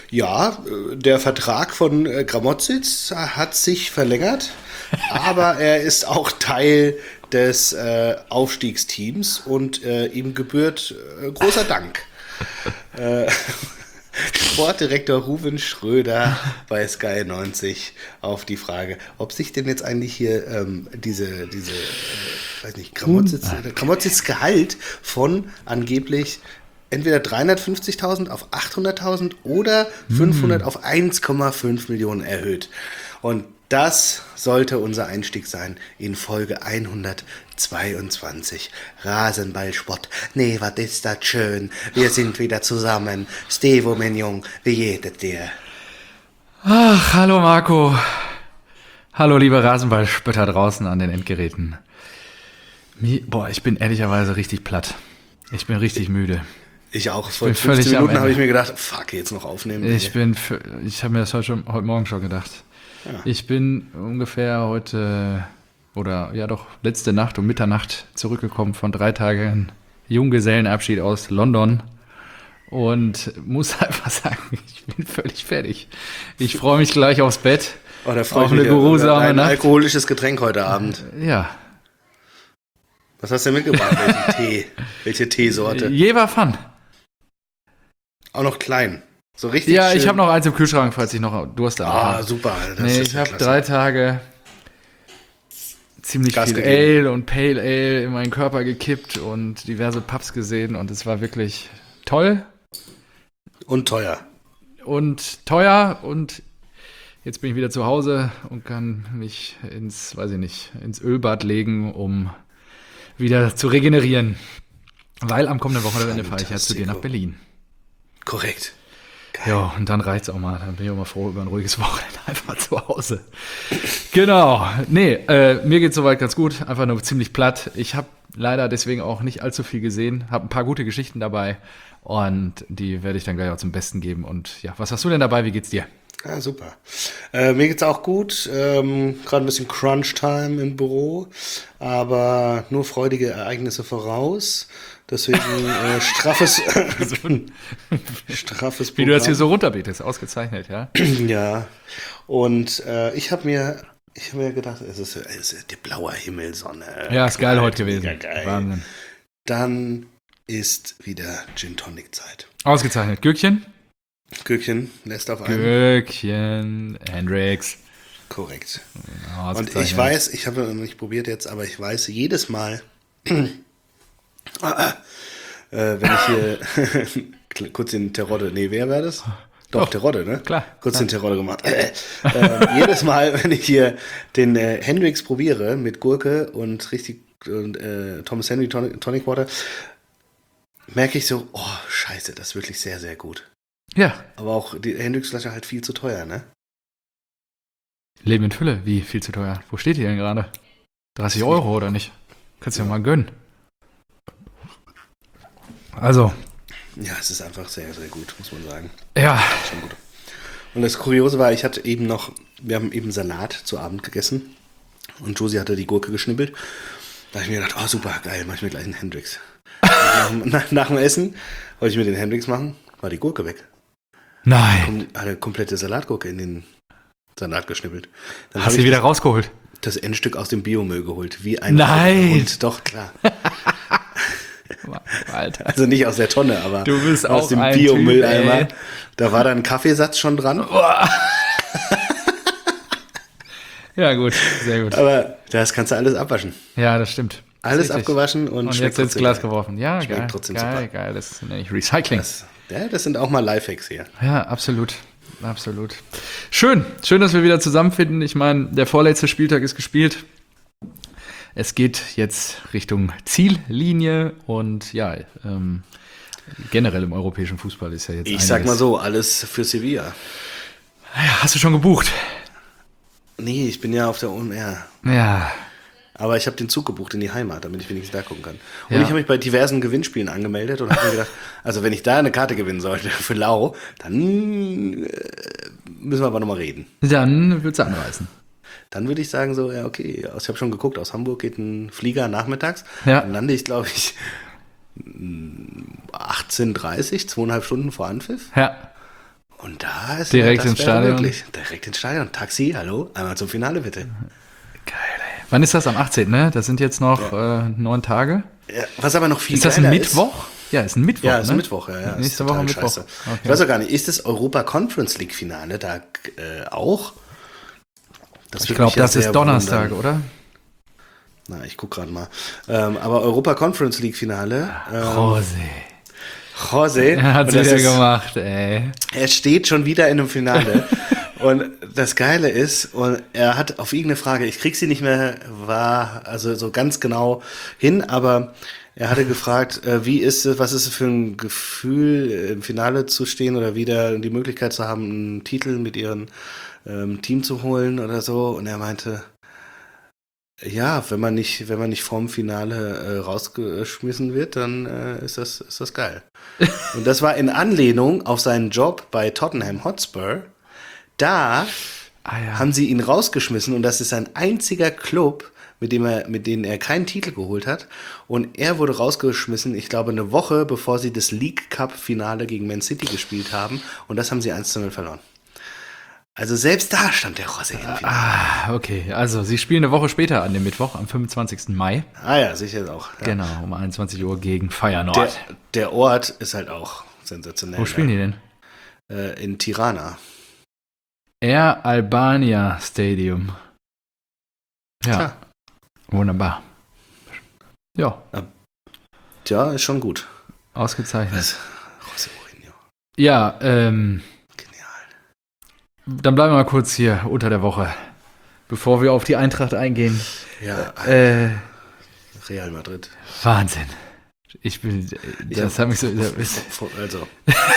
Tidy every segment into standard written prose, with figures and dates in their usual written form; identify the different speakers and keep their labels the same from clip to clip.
Speaker 1: Ja, der Vertrag von Gramotzits hat sich verlängert, aber er ist auch Teil des Aufstiegsteams und ihm gebührt großer Dank. Sportdirektor Ruven Schröder bei Sky 90 auf die Frage, ob sich denn jetzt eigentlich hier diese weiß nicht, Gramotzits Gehalt von angeblich entweder 350.000 auf 800.000 oder 500 auf 1,5 Millionen erhöht. Und das sollte unser Einstieg sein in Folge 122. Rasenballsport. Nee, was ist das schön. Wir sind wieder zusammen. Stevo, mein Jung, wie geht es dir?
Speaker 2: Ach, hallo Marco. Hallo liebe Rasenballspötter draußen an den Endgeräten. Ich bin ehrlicherweise richtig platt. Ich bin richtig müde.
Speaker 1: Ich auch. Vor 15 Minuten habe ich mir gedacht, fuck, jetzt noch aufnehmen.
Speaker 2: Ich habe mir das heute Morgen schon gedacht. Ja. Ich bin ungefähr heute, letzte Nacht um Mitternacht zurückgekommen von 3 Tagen Junggesellenabschied aus London und muss einfach sagen, ich bin völlig fertig. Ich freue mich gleich aufs Bett.
Speaker 1: Oh, da freue ich mich auf ein alkoholisches Getränk heute Abend.
Speaker 2: Ja.
Speaker 1: Was hast du denn mitgebracht? Welchen Tee? Welche Teesorte?
Speaker 2: Jever Fun.
Speaker 1: Auch noch klein. So richtig
Speaker 2: ja,
Speaker 1: schön.
Speaker 2: Ich habe noch eins im Kühlschrank, falls ich noch Durst habe.
Speaker 1: Ah, super.
Speaker 2: Ich habe 3 Tage ziemlich viel Ale und Pale Ale in meinen Körper gekippt und diverse Pubs gesehen und es war wirklich toll.
Speaker 1: Und teuer.
Speaker 2: Und jetzt bin ich wieder zu Hause und kann mich ins Ölbad legen, um wieder zu regenerieren. Weil am kommenden Wochenende fahre ich ja zu dir nach Berlin.
Speaker 1: Korrekt. Geil.
Speaker 2: Ja, und dann reicht's auch mal. Dann bin ich auch mal froh über ein ruhiges Wochenende einfach zu Hause. Genau. Nee, mir geht's soweit ganz gut. Einfach nur ziemlich platt. Ich habe leider deswegen auch nicht allzu viel gesehen. Habe ein paar gute Geschichten dabei und die werde ich dann gleich auch zum Besten geben. Und ja, was hast du denn dabei? Wie geht's dir?
Speaker 1: Ja, super. Mir geht's auch gut. Gerade ein bisschen Crunch-Time im Büro, aber nur freudige Ereignisse voraus. Deswegen straffes Programm.
Speaker 2: Wie du das hier so runterbetest, ausgezeichnet, ja?
Speaker 1: Ja. Und ich habe mir gedacht, es ist die blaue Himmel, Sonne.
Speaker 2: Ja, ist geil heute gewesen.
Speaker 1: Geil.
Speaker 2: Wahnsinn.
Speaker 1: Dann ist wieder Gin Tonic Zeit.
Speaker 2: Ausgezeichnet. Gürkchen,
Speaker 1: lässt auf einen.
Speaker 2: Gürkchen, Hendrix.
Speaker 1: Korrekt.
Speaker 2: Ja,
Speaker 1: und ich weiß, ich habe noch nicht probiert jetzt, aber ich weiß jedes Mal, wenn ich hier kurz den Terodde, wer war das? Doch, Terodde, ne?
Speaker 2: Klar.
Speaker 1: Kurz den Terodde gemacht. Jedes Mal, wenn ich hier den Hendrix probiere mit Gurke und Thomas Henry Tonic Water, merke ich so, oh, scheiße, das ist wirklich sehr, sehr gut.
Speaker 2: Ja.
Speaker 1: Aber auch die Hendrix-Flasche halt viel zu teuer, ne?
Speaker 2: Leben in Fülle, wie viel zu teuer? Wo steht die denn gerade? 30 Euro oder nicht? Kannst du ja mal gönnen. Also.
Speaker 1: Ja, es ist einfach sehr, sehr gut, muss man sagen.
Speaker 2: Ja.
Speaker 1: Schon gut. Und das Kuriose war, wir haben eben Salat zu Abend gegessen und Josie hatte die Gurke geschnippelt. Da habe ich mir gedacht, oh super, geil, mach ich mir gleich einen Hendrix. Nach dem Essen wollte ich mir den Hendrix machen, war die Gurke weg.
Speaker 2: Nein.
Speaker 1: Eine komplette Salatgurke in den Salat geschnippelt. Dann
Speaker 2: hast du sie wieder rausgeholt?
Speaker 1: Das Endstück aus dem Biomüll geholt, wie ein
Speaker 2: Nein.
Speaker 1: Hund. Doch, klar.
Speaker 2: Alter.
Speaker 1: Also nicht aus der Tonne, aber
Speaker 2: du bist
Speaker 1: aus
Speaker 2: auch
Speaker 1: dem
Speaker 2: ein
Speaker 1: Biomülleimer. Da war dann ein Kaffeesatz schon dran.
Speaker 2: Ja, gut, sehr gut.
Speaker 1: Aber das kannst du alles abwaschen.
Speaker 2: Ja, das stimmt.
Speaker 1: Alles abgewaschen und
Speaker 2: jetzt ins Glas geworfen. Ja,
Speaker 1: schmeckt
Speaker 2: geil,
Speaker 1: trotzdem
Speaker 2: geil,
Speaker 1: super.
Speaker 2: Geil, das ist nämlich Recycling.
Speaker 1: Das sind auch mal Lifehacks hier.
Speaker 2: Ja, absolut. Schön, dass wir wieder zusammenfinden. Ich meine, der vorletzte Spieltag ist gespielt. Es geht jetzt Richtung Ziellinie und ja, generell im europäischen Fußball ist ja jetzt
Speaker 1: Ich sag mal so, alles für Sevilla.
Speaker 2: Ja, hast du schon gebucht?
Speaker 1: Nee, ich bin ja auf der OMR.
Speaker 2: Ja.
Speaker 1: Aber ich habe den Zug gebucht in die Heimat, damit ich wenigstens da gucken kann. Und ich habe mich bei diversen Gewinnspielen angemeldet und habe mir gedacht, also wenn ich da eine Karte gewinnen sollte für Lau, dann müssen wir aber nochmal reden.
Speaker 2: Dann würdest du anreißen.
Speaker 1: Dann würde ich sagen so, ja okay, ich habe schon geguckt, aus Hamburg geht ein Flieger nachmittags.
Speaker 2: Ja.
Speaker 1: Dann lande ich, glaube ich, 18:30, 2,5 Stunden vor Anpfiff.
Speaker 2: Ja.
Speaker 1: Und da ist
Speaker 2: direkt
Speaker 1: das
Speaker 2: ins Stadion.
Speaker 1: Möglich. Direkt ins Stadion. Taxi, hallo, einmal zum Finale bitte.
Speaker 2: Geil, ey. Wann ist das? Am 18., ne? Das sind jetzt noch 9 Tage.
Speaker 1: Ja, was aber noch viel
Speaker 2: ist das
Speaker 1: geiler
Speaker 2: ein Mittwoch? Ja, ist ein Mittwoch,
Speaker 1: Ja, ist ein
Speaker 2: ne?
Speaker 1: Mittwoch, ja.
Speaker 2: Nächste Woche Mittwoch.
Speaker 1: Scheiße.
Speaker 2: Okay.
Speaker 1: Ich weiß auch gar nicht, ist das Europa Conference League Finale da auch?
Speaker 2: Ich glaube, das ist Donnerstag, oder?
Speaker 1: Na, ich guck gerade mal. Aber Europa Conference League Finale. José.
Speaker 2: Er hat es wieder gemacht, ey.
Speaker 1: Er steht schon wieder in einem Finale. Und das Geile ist, und er hat auf irgendeine Frage, ich krieg sie nicht mehr also so ganz genau hin, aber er hatte gefragt, wie ist es, was ist es für ein Gefühl, im Finale zu stehen oder wieder die Möglichkeit zu haben, einen Titel mit ihrem Team zu holen oder so. Und er meinte, ja, wenn man nicht vorm Finale rausgeschmissen wird, dann ist das geil. Und das war in Anlehnung auf seinen Job bei Tottenham Hotspur. Da haben sie ihn rausgeschmissen und das ist sein einziger Club, mit denen er keinen Titel geholt hat. Und er wurde rausgeschmissen, ich glaube, eine Woche bevor sie das League Cup Finale gegen Man City gespielt haben. Und das haben sie 1:0 verloren. Also selbst da stand der José im Finale.
Speaker 2: Okay. Also sie spielen eine Woche später an dem Mittwoch, am 25. Mai.
Speaker 1: Ja, sicher auch. Ja.
Speaker 2: Genau, um 21 Uhr gegen Feyenoord.
Speaker 1: Der Ort ist halt auch sensationell.
Speaker 2: Wo spielen die denn?
Speaker 1: In Tirana.
Speaker 2: Air Albania Stadium. Ja,
Speaker 1: Klar.
Speaker 2: Wunderbar. Ja.
Speaker 1: Tja, ist schon gut.
Speaker 2: Ausgezeichnet.
Speaker 1: José Mourinho.
Speaker 2: Ja,
Speaker 1: Genial.
Speaker 2: Dann bleiben wir mal kurz hier unter der Woche, bevor wir auf die Eintracht eingehen.
Speaker 1: Ja, Real Madrid.
Speaker 2: Wahnsinn. Das hat mich so...
Speaker 1: Also...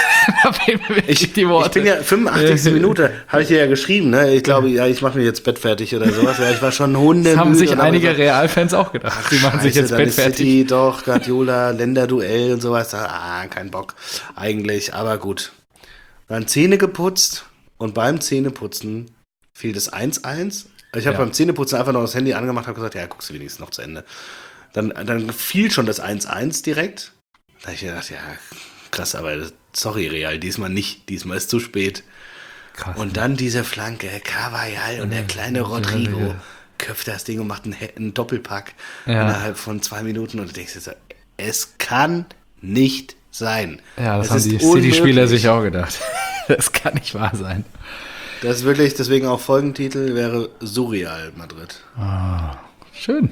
Speaker 2: Ich bin
Speaker 1: ja 85. Minute, habe ich dir ja geschrieben, ne? Ich glaube, ja, ich mache mir jetzt Bett fertig oder sowas. Ja, ich war schon hundemüde.
Speaker 2: Das haben sich einige Real-Fans auch gedacht. Die machen sich jetzt Bett fertig.
Speaker 1: City, doch, Guardiola, Länderduell und sowas. Kein Bock eigentlich, aber gut. Dann Zähne geputzt und beim Zähneputzen fiel das 1:1. Ich habe beim Zähneputzen einfach noch das Handy angemacht und gesagt, ja, guckst du wenigstens noch zu Ende. Dann fiel schon das 1:1 direkt. Da habe ich gedacht, ja, krass, aber sorry, Real, diesmal nicht. Diesmal ist zu spät. Krass. Und dann diese Flanke, Carvajal und der kleine Rodrigo köpft das Ding und macht einen Doppelpack innerhalb von 2 Minuten. Und du denkst dir so, es kann nicht sein.
Speaker 2: Ja, das haben die City-Spieler sich auch gedacht. Das kann nicht wahr sein.
Speaker 1: Das ist wirklich, deswegen auch Folgentitel wäre Surreal Madrid.
Speaker 2: Schön.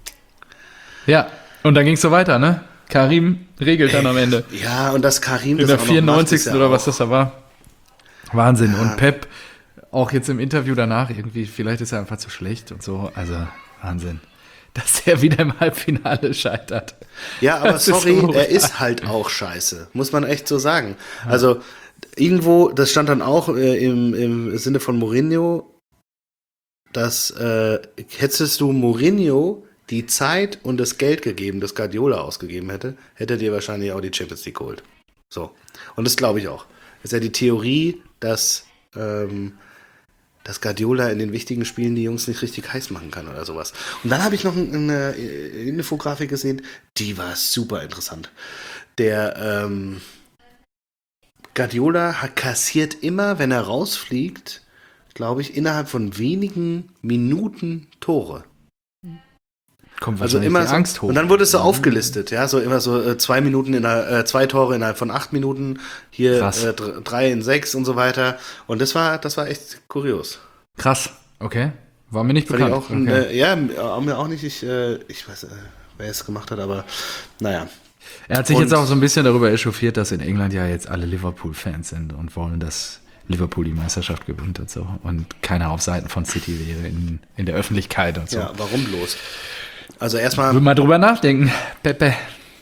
Speaker 2: Ja, und dann ging es so weiter, ne? Karim regelt dann am Ende.
Speaker 1: Ja, und das Karim...
Speaker 2: In der 94. oder was das da war. Wahnsinn. Ja. Und Pep, auch jetzt im Interview danach, irgendwie, vielleicht ist er einfach zu schlecht und so. Also, Wahnsinn. Dass er wieder im Halbfinale scheitert.
Speaker 1: Ja, aber sorry, er ist halt auch scheiße. Muss man echt so sagen. Ja. Also, irgendwo, das stand dann auch im Sinne von Mourinho, dass hättest du Mourinho die Zeit und das Geld gegeben, das Guardiola ausgegeben hätte, hätte dir wahrscheinlich auch die Champions League geholt. So. Und das glaube ich auch. Das ist ja die Theorie, dass Guardiola in den wichtigen Spielen die Jungs nicht richtig heiß machen kann oder sowas. Und dann habe ich noch eine Infografik gesehen, die war super interessant. Der Guardiola kassiert immer, wenn er rausfliegt, glaube ich, innerhalb von wenigen Minuten Tore.
Speaker 2: Kommt
Speaker 1: also immer
Speaker 2: die Angst hoch.
Speaker 1: Und dann wurde es so aufgelistet, ja, so immer so 2 Tore innerhalb von 8 Minuten, hier 3 in 6 und so weiter. Und das war echt kurios.
Speaker 2: Krass, okay. War mir nicht bekannt.
Speaker 1: Auch mir auch nicht. Ich weiß, wer es gemacht hat, aber naja.
Speaker 2: Er hat sich jetzt auch so ein bisschen darüber echauffiert, dass in England ja jetzt alle Liverpool-Fans sind und wollen, dass Liverpool die Meisterschaft gewinnt und so. Und keiner auf Seiten von City wäre in der Öffentlichkeit und so.
Speaker 1: Ja, warum bloß? Also erstmal...
Speaker 2: Ich will mal drüber nachdenken, Pepe.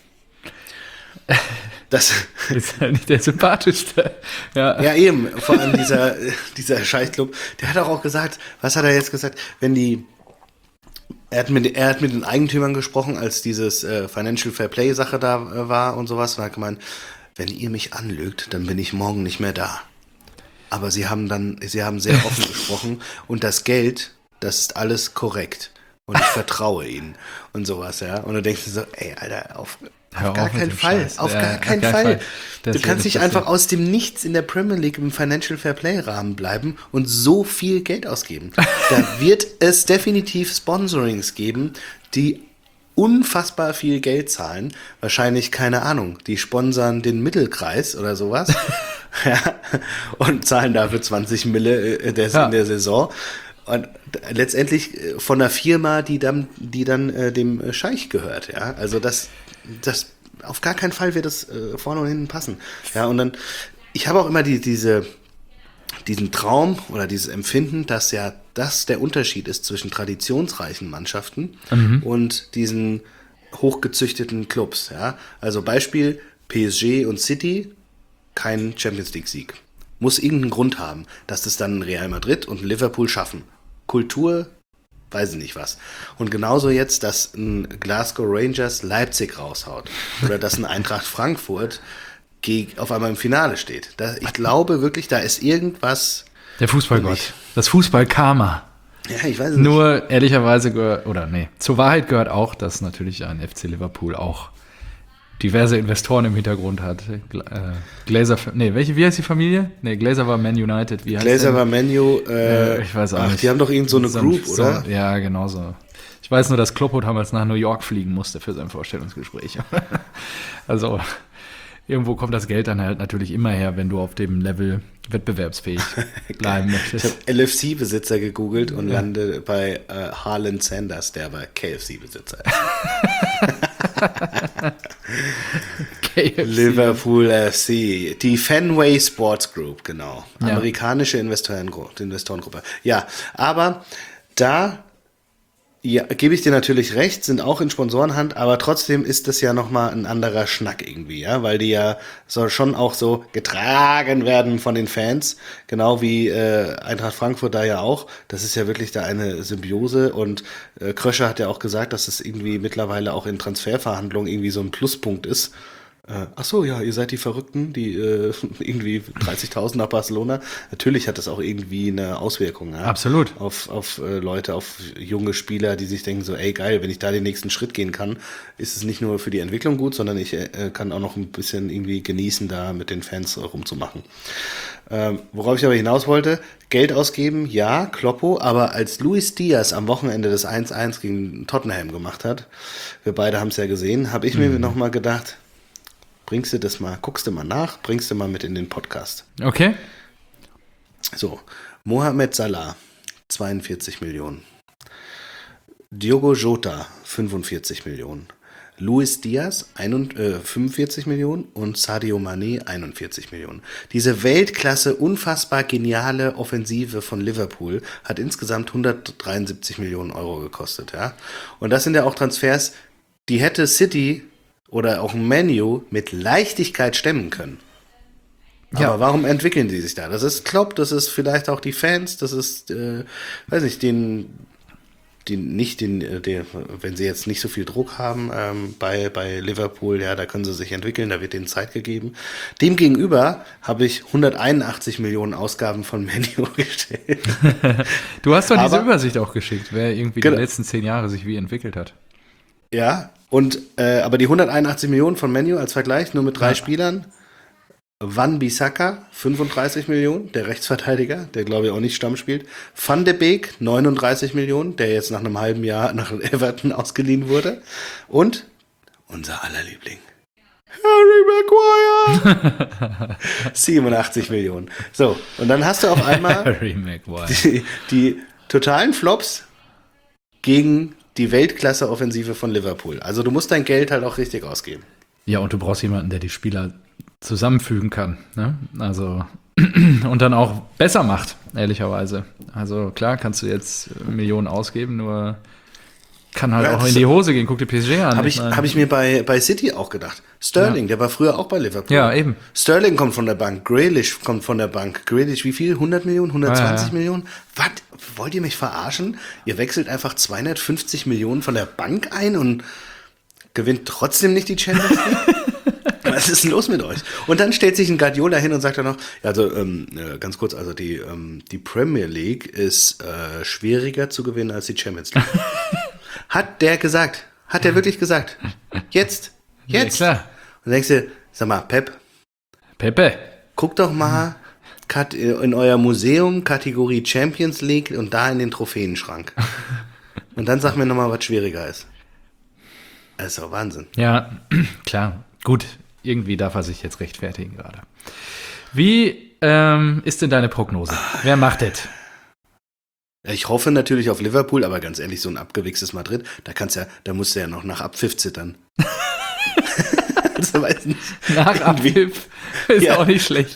Speaker 1: Das
Speaker 2: ist halt nicht der sympathischste.
Speaker 1: Ja, eben. Vor allem dieser Scheißclub. Der hat auch gesagt, was hat er jetzt gesagt? Er hat mit den Eigentümern gesprochen, als dieses Financial Fair Play Sache da war und sowas. Und hat gemeint, wenn ihr mich anlügt, dann bin ich morgen nicht mehr da. Aber sie haben sehr offen gesprochen und das Geld, das ist alles korrekt. Und ich vertraue ihnen und sowas, ja. Und du denkst dir so, ey, Alter, Auf gar keinen Fall. Auf gar keinen Fall. Du kannst nicht einfach aus dem Nichts in der Premier League im Financial Fair Play Rahmen bleiben und so viel Geld ausgeben. Da wird es definitiv Sponsorings geben, die unfassbar viel Geld zahlen. Wahrscheinlich, keine Ahnung, die sponsern den Mittelkreis oder sowas. Ja, und zahlen dafür 20 Mille in der Saison. Und letztendlich von einer Firma, die dann dem Scheich gehört. Ja, also das auf gar keinen Fall wird das vorne und hinten passen. Ja, und dann, ich habe auch immer diesen Traum oder dieses Empfinden, dass ja das der Unterschied ist zwischen traditionsreichen Mannschaften und diesen hochgezüchteten Clubs. Ja? Also Beispiel PSG und City, kein Champions-League-Sieg. Muss irgendeinen Grund haben, dass das dann Real Madrid und Liverpool schaffen. Kultur, weiß ich nicht was. Und genauso jetzt, dass ein Glasgow Rangers Leipzig raushaut oder dass ein Eintracht Frankfurt auf einmal im Finale steht. Ich glaube wirklich, da ist irgendwas.
Speaker 2: Der Fußballgott. Das Fußballkarma.
Speaker 1: Ja, ich weiß es nicht.
Speaker 2: Nur ehrlicherweise zur Wahrheit gehört auch, dass natürlich ein FC Liverpool auch diverse Investoren im Hintergrund hat. Glazer, wie heißt die Familie? Glazer war Man United.
Speaker 1: Glazer war Man U.
Speaker 2: Ich weiß auch nicht.
Speaker 1: Die haben doch irgend so eine Group, oder?
Speaker 2: Ja, genau so. Ich weiß nur, dass Kloppo damals nach New York fliegen musste für sein Vorstellungsgespräch. Also irgendwo kommt das Geld dann halt natürlich immer her, wenn du auf dem Level wettbewerbsfähig bleiben möchtest.
Speaker 1: Ich habe LFC-Besitzer gegoogelt und lande bei Harlan Sanders, der aber KFC-Besitzer ist. KFC. Liverpool FC, die Fenway Sports Group, genau. Amerikanische Investorengruppe. Ja, aber da gebe ich dir natürlich recht, sind auch in Sponsorenhand, aber trotzdem ist das ja nochmal ein anderer Schnack irgendwie, ja, weil die ja soll schon auch so getragen werden von den Fans, genau wie Eintracht Frankfurt da ja auch. Das ist ja wirklich da eine Symbiose und Kröscher hat ja auch gesagt, dass es irgendwie mittlerweile auch in Transferverhandlungen irgendwie so ein Pluspunkt ist. Ach so, ja, ihr seid die Verrückten, die irgendwie 30.000 nach Barcelona. Natürlich hat das auch irgendwie eine Auswirkung. Ja?
Speaker 2: Absolut.
Speaker 1: Auf Leute, auf junge Spieler, die sich denken so, ey geil, wenn ich da den nächsten Schritt gehen kann, ist es nicht nur für die Entwicklung gut, sondern ich kann auch noch ein bisschen irgendwie genießen, da mit den Fans rumzumachen. Worauf ich aber hinaus wollte, Geld ausgeben, ja, Kloppo, aber als Luis Diaz am Wochenende das 1-1 gegen Tottenham gemacht hat, wir beide haben es ja gesehen, habe ich mir nochmal gedacht, bringst du das mal, guckst du mal nach, bringst du mal mit in den Podcast.
Speaker 2: Okay.
Speaker 1: So, Mohamed Salah, 42 Millionen. Diogo Jota, 45 Millionen. Luis Diaz, 45 Millionen und Sadio Mané, 41 Millionen. Diese Weltklasse, unfassbar geniale Offensive von Liverpool hat insgesamt 173 Millionen Euro gekostet. Ja? Und das sind ja auch Transfers, die hätte City oder auch ein Man U mit Leichtigkeit stemmen können. Aber
Speaker 2: Ja.
Speaker 1: warum entwickeln die sich da? Das ist Klopp, das ist vielleicht auch die Fans, das ist, weiß nicht, wenn sie jetzt nicht so viel Druck haben bei Liverpool, ja, da können sie sich entwickeln, da wird denen Zeit gegeben. Demgegenüber habe ich 181 Millionen Ausgaben von Man U gestellt.
Speaker 2: Du hast doch diese
Speaker 1: Aber-
Speaker 2: Übersicht auch geschickt, wer irgendwie
Speaker 1: Genau.
Speaker 2: die letzten 10 Jahre sich wie entwickelt hat.
Speaker 1: Ja, und aber die 181 Millionen von Man U als Vergleich, nur mit 3 Spielern. Wan-Bissaka, 35 Millionen, der Rechtsverteidiger, der glaube ich auch nicht Stamm spielt. Van de Beek, 39 Millionen, der jetzt nach einem halben Jahr nach Everton ausgeliehen wurde. Und unser aller Liebling, Harry Maguire, 87 Millionen. So, und dann hast du auf einmal
Speaker 2: Harry Maguire.
Speaker 1: die totalen Flops gegen die Weltklasse-Offensive von Liverpool. Also du musst dein Geld halt auch richtig ausgeben.
Speaker 2: Ja, und du brauchst jemanden, der die Spieler zusammenfügen kann. Ne? Also und dann auch besser macht, ehrlicherweise. Also klar, kannst du jetzt Millionen ausgeben, nur kann halt
Speaker 1: Ja,
Speaker 2: auch
Speaker 1: das
Speaker 2: in die Hose gehen. Guck dir PSG an.
Speaker 1: Habe ich mir bei City auch gedacht. Sterling, der war früher auch bei Liverpool.
Speaker 2: Ja, eben.
Speaker 1: Sterling kommt von der Bank, Grealish kommt von der Bank. Grealish, wie viel? 100 Millionen, 120
Speaker 2: Ja.
Speaker 1: Millionen? Was? Wollt ihr mich verarschen? Ihr wechselt einfach 250 Millionen von der Bank ein und gewinnt trotzdem nicht die Champions League? Was ist denn los mit euch? Und dann stellt sich ein Guardiola hin und sagt dann noch, ja, also ganz kurz, also die Premier League ist schwieriger zu gewinnen als die Champions League. Hat der gesagt? Hat der wirklich gesagt? Jetzt Jetzt.
Speaker 2: Ja, klar.
Speaker 1: Und denkst du, sag mal,
Speaker 2: Pepe.
Speaker 1: guck doch mal in euer Museum, Kategorie Champions League und da in den Trophäenschrank. Und dann sag mir nochmal, was schwieriger ist. Das ist doch Wahnsinn.
Speaker 2: Ja, klar. Gut, irgendwie darf er sich jetzt rechtfertigen gerade. Wie ist denn deine Prognose? Wer macht das?
Speaker 1: Ich hoffe natürlich auf Liverpool, aber ganz ehrlich, so ein abgewichstes Madrid, da musst du ja noch nach Abpfiff zittern. Also, weiß nicht.
Speaker 2: Nach Abpfiff ist
Speaker 1: Ja.
Speaker 2: auch nicht schlecht.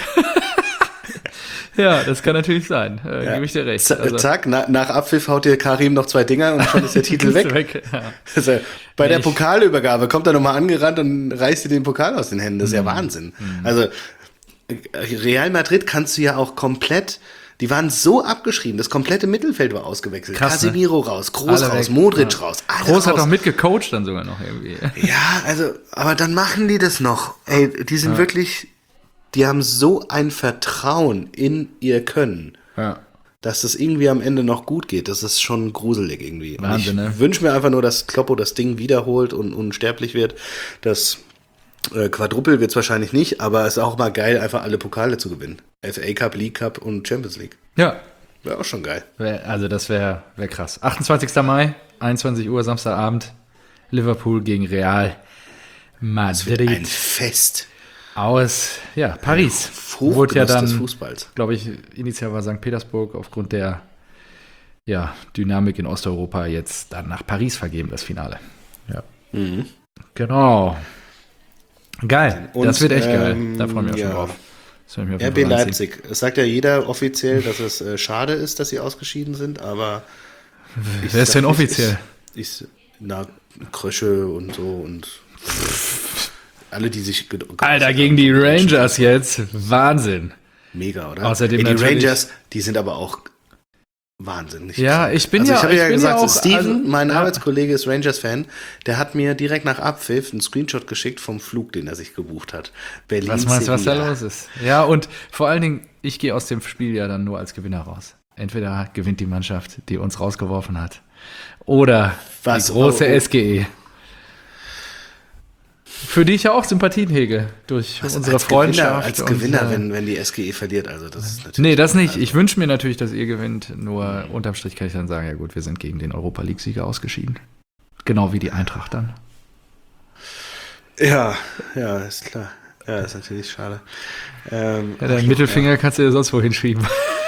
Speaker 2: Ja, das kann natürlich sein. Gebe ich dir recht.
Speaker 1: Zack, nach Abpfiff haut dir Karim noch 2 Dinger und schon ist der Titel weg.
Speaker 2: Ja.
Speaker 1: Also, bei der Pokalübergabe kommt er nochmal angerannt und reißt dir den Pokal aus den Händen. Das ist ja Wahnsinn. Also Real Madrid kannst du ja auch komplett, die waren so abgeschrieben, das komplette Mittelfeld war ausgewechselt.
Speaker 2: Krass, ne?
Speaker 1: Casemiro raus, Kroos
Speaker 2: Alle
Speaker 1: raus,
Speaker 2: weg.
Speaker 1: Modric
Speaker 2: Ja.
Speaker 1: raus, alle
Speaker 2: Groß hat
Speaker 1: raus.
Speaker 2: auch mitgecoacht dann sogar noch irgendwie.
Speaker 1: Ja, also, aber dann machen die das noch. Ey, die sind wirklich, die haben so ein Vertrauen in ihr Können,
Speaker 2: Ja.
Speaker 1: dass das irgendwie am Ende noch gut geht. Das ist schon gruselig irgendwie.
Speaker 2: Wahnsinn,
Speaker 1: Und ich
Speaker 2: ne?
Speaker 1: wünsche mir einfach nur, dass Kloppo das Ding wiederholt und unsterblich wird. Das Quadruple wird es wahrscheinlich nicht, aber es ist auch mal geil, einfach alle Pokale zu gewinnen. FA Cup, League Cup und Champions League.
Speaker 2: Ja,
Speaker 1: Wäre auch schon geil.
Speaker 2: also das wär krass. 28. Mai, 21 Uhr, Samstagabend, Liverpool gegen Real
Speaker 1: Ein
Speaker 2: Madrid
Speaker 1: Fest.
Speaker 2: aus Paris.
Speaker 1: Fruchtgenuss
Speaker 2: Wurde ja
Speaker 1: des
Speaker 2: dann,
Speaker 1: Fußballs.
Speaker 2: glaube ich, initial war St. Petersburg aufgrund der Dynamik in Osteuropa jetzt dann nach Paris vergeben, das Finale. Ja. Genau. Geil.
Speaker 1: Und,
Speaker 2: das wird echt geil. Da freue ich mich auch
Speaker 1: ja.
Speaker 2: schon drauf. Das werd ich mir auf jeden
Speaker 1: RB
Speaker 2: Fall reinziehen.
Speaker 1: Leipzig. Es sagt ja jeder offiziell, dass es schade ist, dass sie ausgeschieden sind, aber
Speaker 2: Wer ist denn offiziell?
Speaker 1: Krösche und so und alle, die sich
Speaker 2: Alter, gegen die Rangers jetzt. Wahnsinn.
Speaker 1: Mega, oder?
Speaker 2: Außerdem
Speaker 1: die
Speaker 2: natürlich-
Speaker 1: Rangers, die sind aber auch wahnsinnig.
Speaker 2: Ja, ich bin
Speaker 1: also
Speaker 2: ja-
Speaker 1: ich habe
Speaker 2: ich
Speaker 1: ja
Speaker 2: bin
Speaker 1: gesagt,
Speaker 2: ja auch-
Speaker 1: Steven,
Speaker 2: also,
Speaker 1: mein
Speaker 2: ja.
Speaker 1: Arbeitskollege ist Rangers-Fan, der hat mir direkt nach Abpfiff einen Screenshot geschickt vom Flug, den er sich gebucht hat. Berlin,
Speaker 2: Was meinst du, was da
Speaker 1: Sevilla.
Speaker 2: los ist? Ja, und vor allen Dingen, ich gehe aus dem Spiel ja dann nur als Gewinner raus. Entweder gewinnt die Mannschaft, die uns rausgeworfen hat, oder
Speaker 1: Was?
Speaker 2: die große
Speaker 1: Oh, oh.
Speaker 2: SGE. Für die ich ja auch Sympathien hege, durch unsere
Speaker 1: als
Speaker 2: Freundschaft.
Speaker 1: Als
Speaker 2: und,
Speaker 1: Gewinner, wenn die SGE verliert, also das ist natürlich...
Speaker 2: Nee, das nicht. Ich wünsche mir natürlich, dass ihr gewinnt. Nur unterm Strich kann ich dann sagen, ja gut, wir sind gegen den Europa-League-Sieger ausgeschieden. Genau wie die Eintracht dann.
Speaker 1: Ja, ist klar. Ja, ist natürlich schade.
Speaker 2: Ja, deinen Mittelfinger kannst du dir sonst wohin schieben.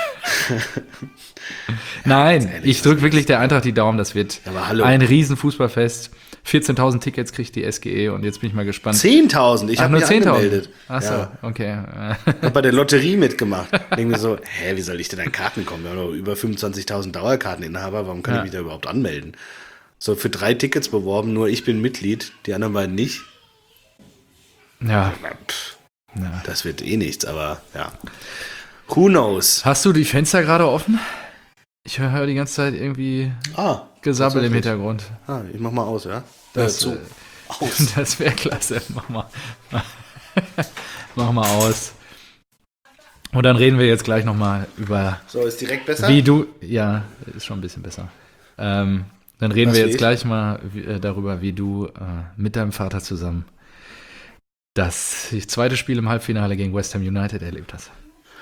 Speaker 2: Nein, ich drücke wirklich der Eintracht die Daumen. Das wird
Speaker 1: Ja, aber hallo.
Speaker 2: ein Riesen-Fußballfest. 14.000 Tickets kriegt die SGE und jetzt bin ich mal gespannt.
Speaker 1: 10.000, ich habe
Speaker 2: nur
Speaker 1: mich
Speaker 2: 10.000.
Speaker 1: angemeldet.
Speaker 2: Achso,
Speaker 1: Ja.
Speaker 2: okay.
Speaker 1: Hab bei der Lotterie mitgemacht. Denke mir so, wie soll ich denn an Karten kommen? Wir haben doch über 25.000 Dauerkarteninhaber, warum kann ich mich da überhaupt anmelden? So, für 3 Tickets beworben, nur ich bin Mitglied, die anderen beiden nicht.
Speaker 2: Ja.
Speaker 1: Pff,
Speaker 2: Ja.
Speaker 1: das wird eh nichts, aber ja. Who knows?
Speaker 2: Hast du die Fenster gerade offen? Ich höre die ganze Zeit irgendwie Gesabbel im
Speaker 1: tatsächlich.
Speaker 2: Hintergrund.
Speaker 1: Ich mach mal aus, ja?
Speaker 2: Das,
Speaker 1: zu. Aus.
Speaker 2: Das wäre klasse. Mach mal. Mach mal aus. Und dann reden wir jetzt gleich nochmal über,
Speaker 1: So, ist direkt besser?
Speaker 2: wie du. Ja, ist schon ein bisschen besser. Dann reden
Speaker 1: Was
Speaker 2: wir
Speaker 1: will
Speaker 2: jetzt
Speaker 1: ich?
Speaker 2: gleich mal darüber, wie du mit deinem Vater zusammen das zweite Spiel im Halbfinale gegen West Ham United erlebt hast.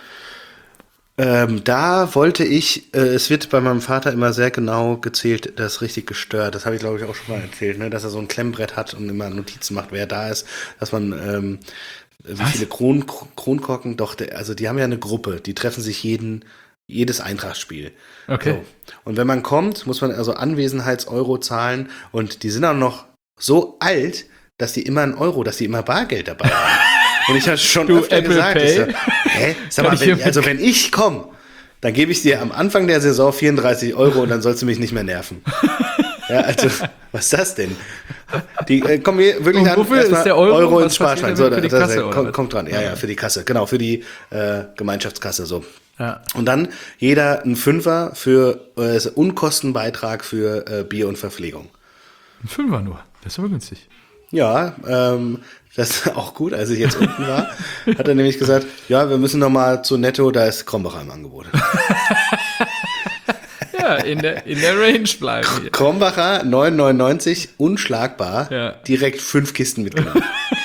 Speaker 1: Da wollte ich, es wird bei meinem Vater immer sehr genau gezählt, das ist richtig gestört. Das habe ich, glaube ich, auch schon mal erzählt, ne? Dass er so ein Klemmbrett hat und immer Notizen macht, wer da ist, dass man, wie viele Kronkorken, doch, also die haben ja eine Gruppe, die treffen sich jedes Eintrachtspiel.
Speaker 2: Okay.
Speaker 1: So. Und wenn man kommt, muss man also Anwesenheits-Euro zahlen und die sind auch noch so alt, dass die immer dass die immer Bargeld dabei haben. Und ich habe schon
Speaker 2: Du,
Speaker 1: öfter
Speaker 2: Apple
Speaker 1: gesagt,
Speaker 2: Pay?
Speaker 1: ich so, sag
Speaker 2: Kann
Speaker 1: mal,
Speaker 2: ich hier
Speaker 1: wenn ich komme, dann gebe ich dir am Anfang der Saison 34 € und dann sollst du mich nicht mehr nerven. Ja, also, was ist das denn? Die kommen hier wirklich
Speaker 2: Und
Speaker 1: an,
Speaker 2: wofür
Speaker 1: erstmal
Speaker 2: ist der Euro?
Speaker 1: ins
Speaker 2: Was passiert
Speaker 1: Sparschwein.
Speaker 2: damit für die
Speaker 1: das
Speaker 2: Kasse, oder was?
Speaker 1: kommt dran. Ja, für die Kasse. Genau, für die Gemeinschaftskasse. So.
Speaker 2: Ja.
Speaker 1: Und dann jeder ein Fünfer für Unkostenbeitrag für Bier und Verpflegung.
Speaker 2: Ein Fünfer nur. Das ist aber günstig.
Speaker 1: Ja, das ist auch gut. Als ich jetzt unten war, hat er nämlich gesagt, ja, wir müssen noch mal zu Netto, da ist Krombacher im Angebot.
Speaker 2: Ja, Ja, in der Range bleiben hier.
Speaker 1: Krombacher 9,99, unschlagbar,
Speaker 2: Ja.
Speaker 1: direkt 5 Kisten mitgenommen.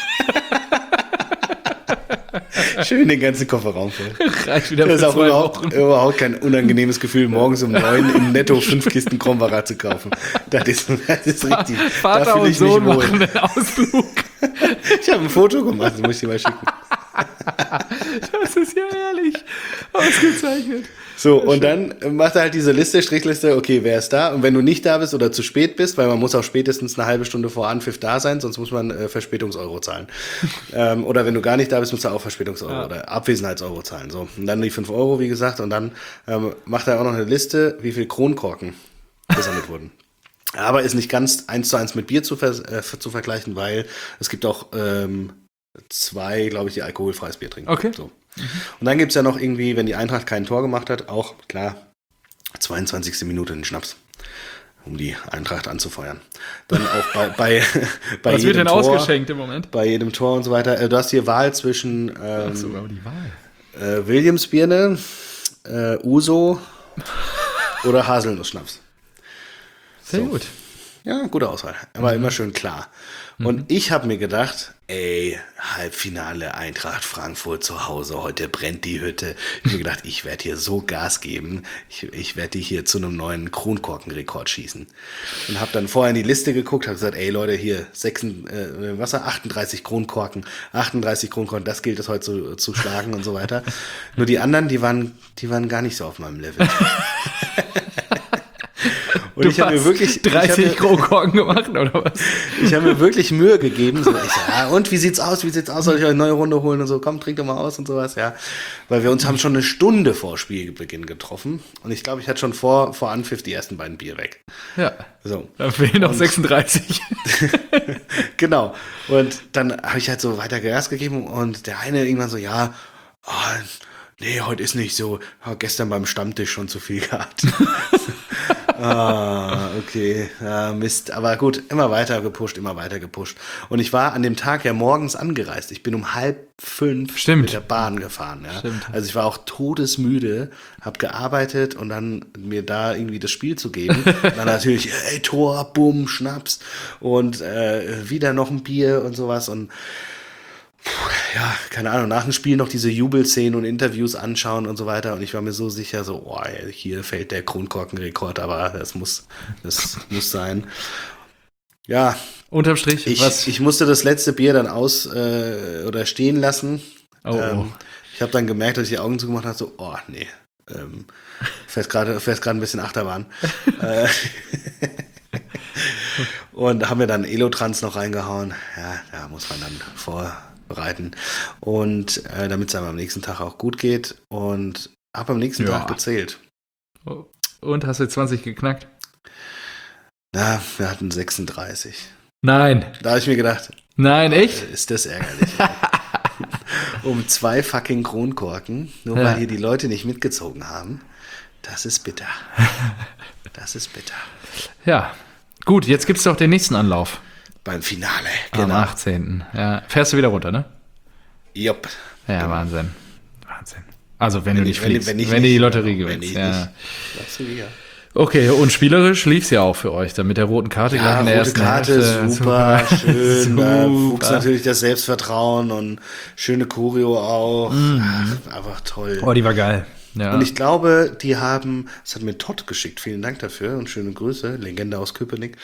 Speaker 1: Schön den ganzen Kofferraum voll.
Speaker 2: Reicht wieder
Speaker 1: Das ist
Speaker 2: für
Speaker 1: auch
Speaker 2: 2 Wochen.
Speaker 1: überhaupt kein unangenehmes Gefühl, morgens um 9 im Netto 5 Kisten Krombacher zu kaufen. Das ist richtig.
Speaker 2: Vater
Speaker 1: Da fühle
Speaker 2: und
Speaker 1: ich mich
Speaker 2: Sohn
Speaker 1: wohl.
Speaker 2: machen einen Ausflug.
Speaker 1: Ich habe ein Foto gemacht, das muss ich dir mal schicken.
Speaker 2: Das ist ja herrlich. Ausgezeichnet.
Speaker 1: So, und dann macht er halt diese Strichliste, okay, wer ist da? Und wenn du nicht da bist oder zu spät bist, weil man muss auch spätestens eine halbe Stunde vor Anpfiff da sein, sonst muss man Verspätungseuro zahlen. Oder wenn du gar nicht da bist, musst du auch Verspätungseuro oder Abwesenheitseuro zahlen. So. Und dann die 5 Euro, wie gesagt, und dann macht er auch noch eine Liste, wie viel Kronkorken gesammelt wurden. Aber ist nicht ganz 1:1 mit Bier zu vergleichen, weil es gibt auch 2, glaube ich, die alkoholfreies Bier trinken.
Speaker 2: Okay.
Speaker 1: So. Und dann gibt es ja noch irgendwie, wenn die Eintracht kein Tor gemacht hat, auch, klar, 22. Minute einen Schnaps, um die Eintracht anzufeuern. Dann auch bei
Speaker 2: Was
Speaker 1: jedem
Speaker 2: wird denn
Speaker 1: Tor,
Speaker 2: ausgeschenkt im Moment?
Speaker 1: bei jedem Tor und so weiter. Du hast hier Wahl zwischen
Speaker 2: Sogar die Wahl.
Speaker 1: Williamsbirne, Uso oder Haselnussschnaps.
Speaker 2: Sehr
Speaker 1: So.
Speaker 2: gut.
Speaker 1: Ja, gute Auswahl. Aber immer schön klar. Und ich habe mir gedacht, ey, Halbfinale Eintracht Frankfurt zu Hause, heute brennt die Hütte. Ich habe mir gedacht, ich werde hier so Gas geben. Ich werde die hier zu einem neuen Kronkorkenrekord schießen. Und habe dann vorher in die Liste geguckt, habe gesagt, ey Leute, hier 38 Kronkorken, das gilt es heute zu schlagen und so weiter. Nur die anderen, die waren gar nicht so auf meinem Level. Und ich habe mir wirklich
Speaker 2: 30 Kronkorken gemacht, oder was?
Speaker 1: Ich habe mir wirklich Mühe gegeben. So, und wie sieht's aus? Soll ich euch eine neue Runde holen und so? Komm, trink doch mal aus und sowas, ja. Weil wir uns haben schon eine Stunde vor Spielbeginn getroffen. Und ich glaube, ich hatte schon vor Anpfiff die ersten beiden Bier weg.
Speaker 2: Ja.
Speaker 1: So.
Speaker 2: Da fehlen noch 36.
Speaker 1: Genau. Und dann habe ich halt so weiter Gas gegeben und der eine irgendwann so, ja, nee, heute ist nicht so. Gestern beim Stammtisch schon zu viel gehabt. Okay, Mist. Aber gut, immer weiter gepusht. Und ich war an dem Tag ja morgens angereist. Ich bin um 4:30 mit der Bahn gefahren. Ja.
Speaker 2: Stimmt.
Speaker 1: Also ich war auch todesmüde, habe gearbeitet und dann mir da irgendwie das Spiel zu geben. Dann natürlich, ey, Tor, Bumm, Schnaps und wieder noch ein Bier und sowas und ja, keine Ahnung, nach dem Spiel noch diese Jubelszenen und Interviews anschauen und so weiter. Und ich war mir so sicher, so, oh, hier fällt der Kronkorkenrekord, aber das muss sein. Ja.
Speaker 2: Unterm Strich,
Speaker 1: ich musste das letzte Bier dann oder stehen lassen.
Speaker 2: Oh.
Speaker 1: Ich habe dann gemerkt, dass ich die Augen zugemacht habe, so, oh, nee. Fährst gerade ein bisschen Achterbahn. Und haben wir dann Elotrans noch reingehauen. Ja, da muss man dann vorbereiten. Und damit es einem am nächsten Tag auch gut geht. Und habe am nächsten Tag gezählt.
Speaker 2: Und hast du 20 geknackt?
Speaker 1: Na, wir hatten 36.
Speaker 2: Nein.
Speaker 1: Da habe ich mir gedacht.
Speaker 2: Nein, echt?
Speaker 1: Ist das ärgerlich. Um 2 fucking Kronkorken, nur weil hier die Leute nicht mitgezogen haben. Das ist bitter.
Speaker 2: Ja. Gut, jetzt gibt's doch den nächsten Anlauf.
Speaker 1: Beim Finale,
Speaker 2: Am 18. Ja. Fährst du wieder runter, ne?
Speaker 1: Jupp.
Speaker 2: Ja,
Speaker 1: Genau.
Speaker 2: Wahnsinn. Also wenn du nicht fliegst,
Speaker 1: wenn
Speaker 2: du
Speaker 1: nicht,
Speaker 2: die Lotterie
Speaker 1: wenn
Speaker 2: gewinnst.
Speaker 1: ich
Speaker 2: Ja.
Speaker 1: nicht. Absolut, ja.
Speaker 2: Okay, und spielerisch lief's ja auch für euch, dann mit der roten Karte gleich in der
Speaker 1: rote
Speaker 2: ersten
Speaker 1: Karte,
Speaker 2: Hälfte.
Speaker 1: super, schön. Da
Speaker 2: Super.
Speaker 1: wuchs natürlich das Selbstvertrauen und schöne Choreo auch. Ach, einfach toll.
Speaker 2: Oh, die war geil. Ja.
Speaker 1: Und ich glaube, das hat mir Todd geschickt, vielen Dank dafür und schöne Grüße, Legende aus Köpenick.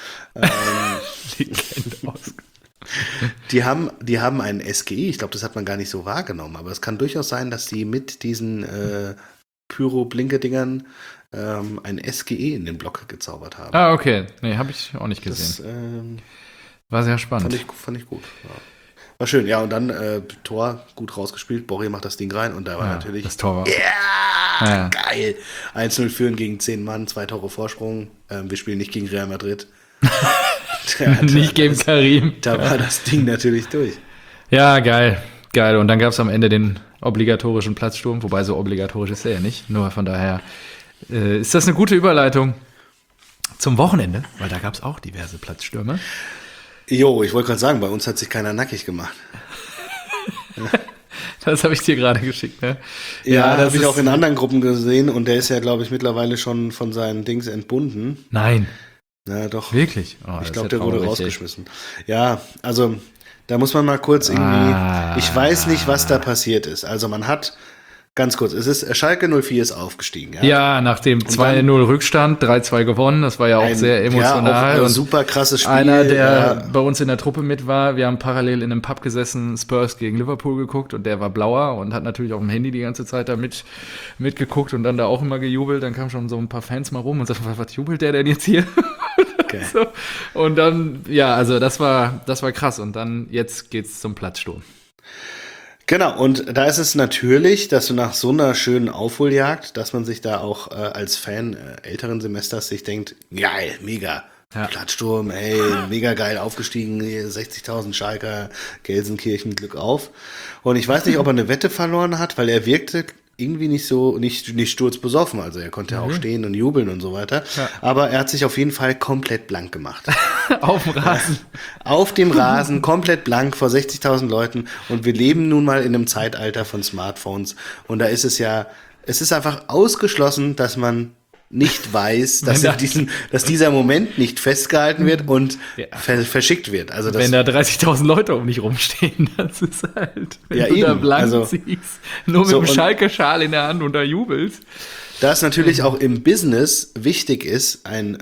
Speaker 1: Die haben einen SGI, ich glaube, das hat man gar nicht so wahrgenommen, aber es kann durchaus sein, dass die mit diesen Pyro-Blinke-Dingern ein SGE in den Block gezaubert haben.
Speaker 2: Ah, okay. Nee, habe ich auch nicht gesehen. War sehr spannend.
Speaker 1: Fand ich gut. Ja. War schön, ja, und dann Tor gut rausgespielt, Borri macht das Ding rein und da war natürlich.
Speaker 2: Das Tor war.
Speaker 1: Ja, geil. 1:0 führen gegen 10 Mann, 2 Tore Vorsprung. Wir spielen nicht gegen Real Madrid.
Speaker 2: Nicht gegen Karim.
Speaker 1: Da war das Ding natürlich durch.
Speaker 2: Ja, geil. Geil. Und dann gab es am Ende den obligatorischen Platzsturm, wobei so obligatorisch ist er ja nicht. Nur von daher ist das eine gute Überleitung zum Wochenende, weil da gab es auch diverse Das habe ich dir gerade geschickt, ne?
Speaker 1: Ja, das
Speaker 2: das
Speaker 1: habe ich
Speaker 2: ist-
Speaker 1: auch in anderen Gruppen gesehen und der ist ja, glaube ich, mittlerweile schon von seinen Dings entbunden.
Speaker 2: Nein,
Speaker 1: Na doch,
Speaker 2: wirklich? Oh, das
Speaker 1: ich
Speaker 2: ist
Speaker 1: glaube,
Speaker 2: ja
Speaker 1: der wurde
Speaker 2: traurig, ey.
Speaker 1: rausgeschmissen. Ja, also da muss man mal kurz irgendwie, ich weiß nicht, was da passiert ist. Also man hat, ganz kurz, Schalke 04 ist aufgestiegen. Ja,
Speaker 2: Ja, nach dem 2-0 Rückstand, 3-2 gewonnen, das war ja auch sehr emotional.
Speaker 1: Ja, auch ein
Speaker 2: und
Speaker 1: super krasses Spiel.
Speaker 2: einer, der
Speaker 1: ja.
Speaker 2: bei uns in der Truppe mit war, wir haben parallel in einem Pub gesessen, Spurs gegen Liverpool geguckt und der war blauer und hat natürlich auf dem Handy die ganze Zeit da mitgeguckt und dann da auch immer gejubelt. Dann kamen schon so ein paar Fans mal rum und sagten, was jubelt der denn jetzt hier?
Speaker 1: Okay.
Speaker 2: So. Und dann, ja, also das war krass. Und dann, jetzt geht's zum Platzsturm.
Speaker 1: Genau, und da ist es natürlich, dass du nach so einer schönen Aufholjagd, dass man sich da auch als Fan älteren Semesters sich denkt, geil, mega,
Speaker 2: Ja.
Speaker 1: Platzsturm, ey, mega geil aufgestiegen, 60.000 Schalker, Gelsenkirchen, Glück auf. Und ich weiß nicht, ob er eine Wette verloren hat, weil er wirkte irgendwie nicht sturzbesoffen, also er konnte ja auch stehen und jubeln und so weiter,
Speaker 2: Ja.
Speaker 1: aber er hat sich auf jeden Fall komplett blank gemacht.
Speaker 2: Auf dem Rasen.
Speaker 1: Auf dem Rasen, komplett blank, vor 60.000 Leuten. Und wir leben nun mal in einem Zeitalter von Smartphones. Und da ist es ist einfach ausgeschlossen, dass man nicht weiß, dass dieser Moment nicht festgehalten wird und verschickt wird. Also das,
Speaker 2: Wenn da 30.000 Leute um dich rumstehen, das ist halt, wenn
Speaker 1: Ja,
Speaker 2: du da
Speaker 1: eben.
Speaker 2: blank
Speaker 1: Also,
Speaker 2: ziehst, nur mit
Speaker 1: so,
Speaker 2: dem
Speaker 1: und-
Speaker 2: Schalke-Schal in der Hand und da jubelst.
Speaker 1: da es natürlich auch im Business wichtig ist, ein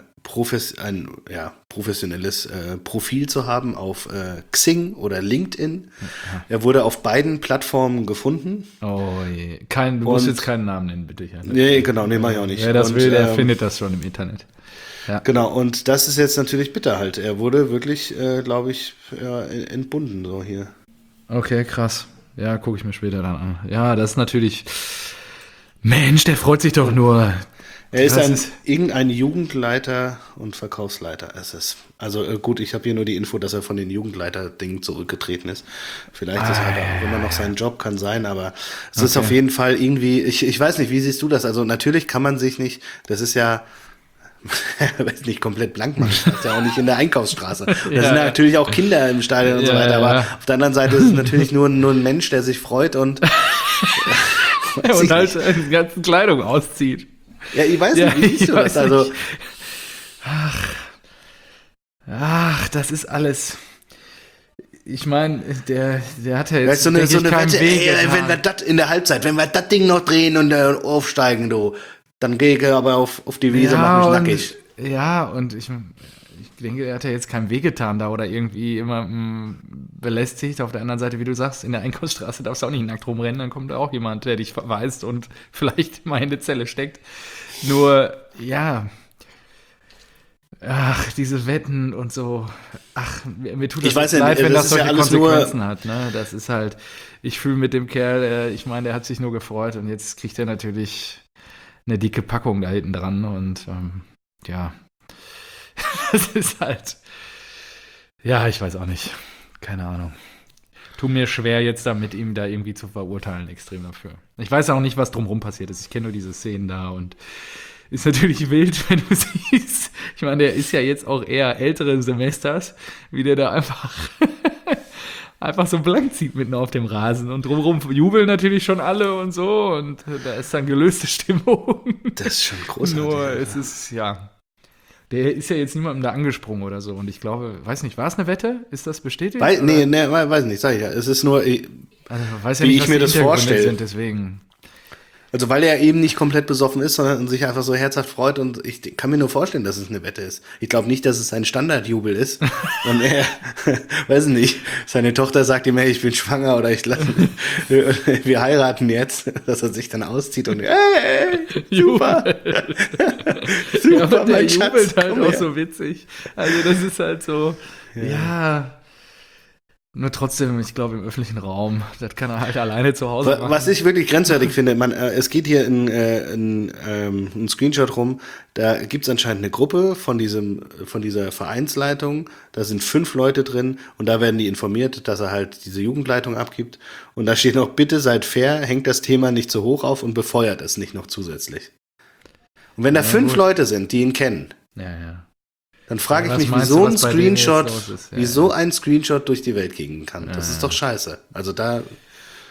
Speaker 1: professionelles Profil zu haben auf Xing oder LinkedIn. Er wurde auf beiden Plattformen gefunden.
Speaker 2: Oh je. Du musst
Speaker 1: Und-
Speaker 2: jetzt keinen Namen nennen, bitte. Ja,
Speaker 1: Nee, genau, nee, mach ich auch nicht.
Speaker 2: Wer das
Speaker 1: Und,
Speaker 2: will, der findet das schon im Internet.
Speaker 1: Genau, und das ist jetzt natürlich bitter halt. Er wurde wirklich, glaube ich, entbunden, so hier.
Speaker 2: Okay, krass. Ja, gucke ich mir später dann an. Ja, das ist natürlich... Mensch, der freut sich doch nur.
Speaker 1: Er ist
Speaker 2: Das
Speaker 1: irgendein Jugendleiter und Verkaufsleiter. Also gut, ich habe hier nur die Info, dass er von den Jugendleiter-Dingen zurückgetreten ist. Vielleicht ist er auch immer noch sein Job, kann sein, aber es ist auf jeden Fall irgendwie, ich weiß nicht, wie siehst du das? Also natürlich kann man sich nicht, das ist ja, weiß nicht, komplett blank machen. Das ist ja auch nicht in der Einkaufsstraße. Da sind ja natürlich auch Kinder im Stadion und so weiter, aber auf der anderen Seite ist es natürlich nur ein Mensch, der sich freut und weiß
Speaker 2: und
Speaker 1: ich
Speaker 2: halt
Speaker 1: nicht.
Speaker 2: die ganze Kleidung auszieht.
Speaker 1: Ja, ich weiß
Speaker 2: Ja,
Speaker 1: nicht, wie siehst
Speaker 2: ich
Speaker 1: du das?
Speaker 2: weiß
Speaker 1: Also,
Speaker 2: nicht. Ach, das ist alles. Ich meine, der hat ja jetzt
Speaker 1: weißt du, so
Speaker 2: denke
Speaker 1: eine
Speaker 2: ich, keinen
Speaker 1: Wette,
Speaker 2: Weg
Speaker 1: ey, wenn
Speaker 2: getan.
Speaker 1: wir das in der Halbzeit, wenn wir das Ding noch drehen und aufsteigen, du, dann gehe ich aber auf die Wiese, mach mich nackig.
Speaker 2: Und ich denke, er hat ja jetzt keinen Weg getan da oder irgendwie immer belästigt. Auf der anderen Seite, wie du sagst, in der Einkaufsstraße darfst du auch nicht nackt rumrennen, dann kommt da auch jemand, der dich verweist und vielleicht mal in eine Zelle steckt. Nur, ja, ach, diese Wetten und so, ach, mir tut das
Speaker 1: Ich weiß
Speaker 2: jetzt
Speaker 1: ja
Speaker 2: leid,
Speaker 1: nicht,
Speaker 2: wenn
Speaker 1: das
Speaker 2: das
Speaker 1: ist ja
Speaker 2: solche
Speaker 1: alles nur-
Speaker 2: Konsequenzen hat. Ne? Das ist halt, ich fühle mit dem Kerl, ich meine, der hat sich nur gefreut und jetzt kriegt er natürlich eine dicke Packung da hinten dran und ja, das ist halt, ja, ich weiß auch nicht, keine Ahnung. Tu mir schwer, jetzt da mit ihm da irgendwie zu verurteilen, extrem dafür. Ich weiß auch nicht, was drumherum passiert ist. Ich kenne nur diese Szenen da und ist natürlich wild, wenn du siehst. Ich meine, der ist ja jetzt auch eher älteren Semesters, wie der da einfach so blank zieht mitten auf dem Rasen. Und drumherum jubeln natürlich schon alle und so. Und da ist dann gelöste Stimmung.
Speaker 1: Das ist schon großartig.
Speaker 2: Nur
Speaker 1: Alter.
Speaker 2: es ist, ja. Der ist ja jetzt niemandem da angesprungen oder so. Und ich glaube, weiß nicht, war es eine Wette? Ist das bestätigt?
Speaker 1: Weiß
Speaker 2: oder?
Speaker 1: nicht, sag ich ja. Es ist nur,
Speaker 2: Also, weiß ja
Speaker 1: wie
Speaker 2: nicht,
Speaker 1: ich
Speaker 2: was
Speaker 1: mir
Speaker 2: die
Speaker 1: das
Speaker 2: Hintergründe
Speaker 1: vorstelle.
Speaker 2: sind, deswegen.
Speaker 1: also weil er eben nicht komplett besoffen ist, sondern sich einfach so herzhaft freut und ich kann mir nur vorstellen, dass es eine Wette ist. Ich glaube nicht, dass es sein Standardjubel ist. Und er, weiß nicht, seine Tochter sagt ihm, hey, ich bin schwanger oder wir heiraten jetzt, dass er sich dann auszieht und hey, super,
Speaker 2: Ja,
Speaker 1: super,
Speaker 2: aber der
Speaker 1: mein Schatz,
Speaker 2: jubelt halt
Speaker 1: komm
Speaker 2: auch
Speaker 1: her.
Speaker 2: so witzig. Also das ist halt so, ja. Nur trotzdem, ich glaube, im öffentlichen Raum, das kann er halt alleine zu Hause machen.
Speaker 1: Was ich wirklich grenzwertig finde, es geht hier ein Screenshot rum, da gibt es anscheinend eine Gruppe von dieser Vereinsleitung, da sind 5 Leute drin und da werden die informiert, dass er halt diese Jugendleitung abgibt und da steht noch, bitte seid fair, hängt das Thema nicht zu hoch auf und befeuert es nicht noch zusätzlich. Und wenn da 5
Speaker 2: gut.
Speaker 1: Leute sind, die ihn kennen,
Speaker 2: Ja.
Speaker 1: dann frage
Speaker 2: Ja,
Speaker 1: ich
Speaker 2: was
Speaker 1: mich,
Speaker 2: meinst
Speaker 1: wieso
Speaker 2: du,
Speaker 1: ein
Speaker 2: was bei denen jetzt
Speaker 1: Screenshot,
Speaker 2: los ist? Ja,
Speaker 1: wieso
Speaker 2: ja.
Speaker 1: ein Screenshot durch die Welt gehen kann. Das ist doch scheiße. Also da,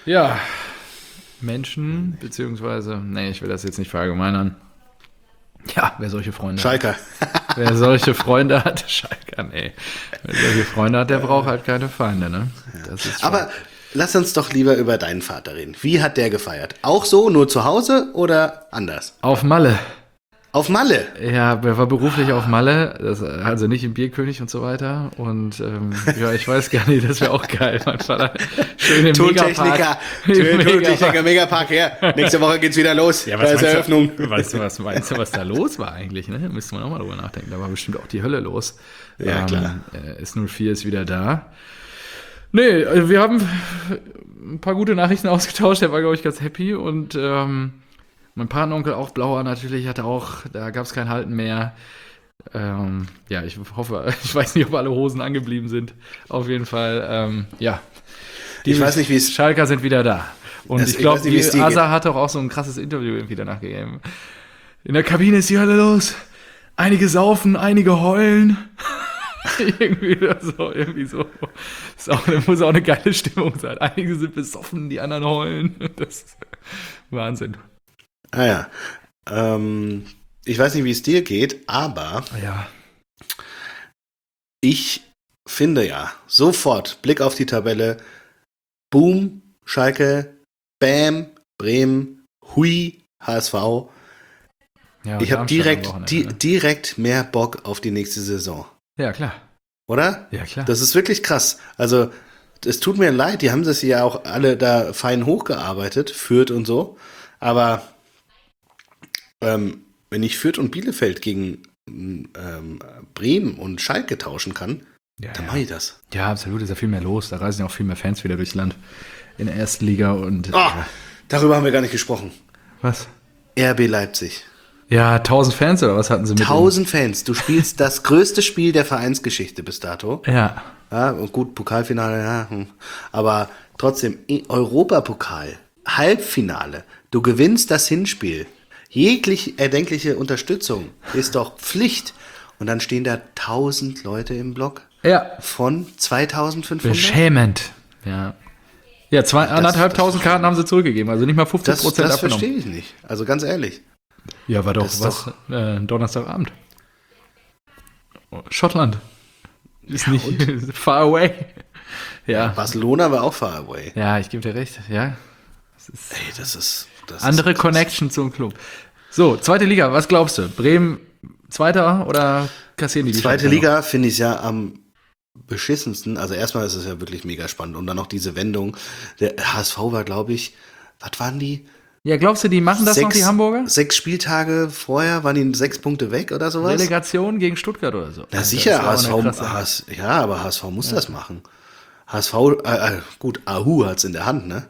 Speaker 2: Ja, Menschen, beziehungsweise, nee, ich will das jetzt nicht verallgemeinern. Ja, wer solche Freunde
Speaker 1: Schalker.
Speaker 2: hat. Wer solche Freunde hat, Schalker, nee. Wer solche Freunde hat, der braucht halt keine Feinde, ne? Das ist schon.
Speaker 1: Aber lass uns doch lieber über deinen Vater reden. Wie hat der gefeiert? Auch so, nur zu Hause oder anders?
Speaker 2: Auf Malle.
Speaker 1: Auf Malle?
Speaker 2: Ja, er war beruflich auf Malle, also nicht im Bierkönig und so weiter. Und ja, ich weiß gar nicht, das wäre auch geil. Mein Vater schön im
Speaker 1: Tontechniker,
Speaker 2: Megapark.
Speaker 1: Megapark her. Nächste Woche geht's wieder los.
Speaker 2: Ja,
Speaker 1: da ist Eröffnung.
Speaker 2: Weißt du, was meinst du, was da los war eigentlich? Ne? Müsste man auch mal drüber nachdenken. Da war bestimmt auch die Hölle los.
Speaker 1: Ja, klar.
Speaker 2: S04 ist wieder da. Nee, wir haben ein paar gute Nachrichten ausgetauscht. Der war, glaube ich, ganz happy. Und mein Patenonkel, auch Blauer natürlich, hatte auch, da gab es kein Halten mehr. Ja, ich hoffe, ich weiß nicht, ob alle Hosen angeblieben sind. Auf jeden Fall, ja.
Speaker 1: Ich weiß nicht, wie es...
Speaker 2: Schalker sind wieder da. Und ich glaube,
Speaker 1: die
Speaker 2: Asa hat doch auch so ein krasses Interview irgendwie danach gegeben. In der Kabine ist die Hölle los. Einige saufen, einige heulen. irgendwie so. Muss auch eine geile Stimmung sein. Einige sind besoffen, die anderen heulen. Das ist Wahnsinn.
Speaker 1: Ah ja. Ich weiß nicht, wie es dir geht, aber
Speaker 2: ja.
Speaker 1: Ich finde ja sofort, Blick auf die Tabelle, Boom, Schalke, Bam, Bremen, Hui, HSV.
Speaker 2: Ja,
Speaker 1: ich habe direkt mehr Bock auf die nächste Saison.
Speaker 2: Ja, klar.
Speaker 1: Oder?
Speaker 2: Ja, klar.
Speaker 1: Das ist wirklich krass. Also, es tut mir leid, die haben das ja auch alle da fein hochgearbeitet, Fürth und so. Aber wenn ich Fürth und Bielefeld gegen Bremen und Schalke tauschen kann, dann mache ich das.
Speaker 2: Ja, absolut, ist ja viel mehr los. Da reisen ja auch viel mehr Fans wieder durchs Land in der ersten Liga. Und
Speaker 1: darüber haben wir gar nicht gesprochen.
Speaker 2: Was?
Speaker 1: RB Leipzig.
Speaker 2: Ja, 1000 Fans oder was hatten sie mit
Speaker 1: 1000 Fans. Du spielst das größte Spiel der Vereinsgeschichte bis dato.
Speaker 2: Ja.
Speaker 1: Ja, und gut, Pokalfinale, ja. Aber trotzdem, Europapokal, Halbfinale. Du gewinnst das Hinspiel. Jegliche erdenkliche Unterstützung ist doch Pflicht. Und dann stehen da 1000 Leute im Block.
Speaker 2: Ja.
Speaker 1: Von 2500.
Speaker 2: Beschämend. Ja. Ja, 2.500 Karten haben sie zurückgegeben. Also nicht mal 50% abgenommen.
Speaker 1: Das verstehe ich nicht. Also ganz ehrlich.
Speaker 2: Ja, war doch Donnerstagabend. Schottland. Ist nicht far away. Ja.
Speaker 1: Barcelona war auch far away.
Speaker 2: Ja, ich gebe dir recht. Ja.
Speaker 1: Das ist
Speaker 2: andere Connection zum Club. So, zweite Liga, was glaubst du? Bremen Zweiter oder kassieren die
Speaker 1: Zweite Liga finde ich ja am beschissensten. Also erstmal ist es ja wirklich mega spannend. Und dann noch diese Wendung. Der HSV war, glaube ich, was waren die?
Speaker 2: Ja, glaubst du, die machen das noch, die Hamburger?
Speaker 1: 6 Spieltage vorher waren die 6 Punkte weg oder sowas?
Speaker 2: Relegation gegen Stuttgart oder so.
Speaker 1: Na sicher, aber HSV muss das machen. HSV, gut, Ahu hat es in der Hand, ne?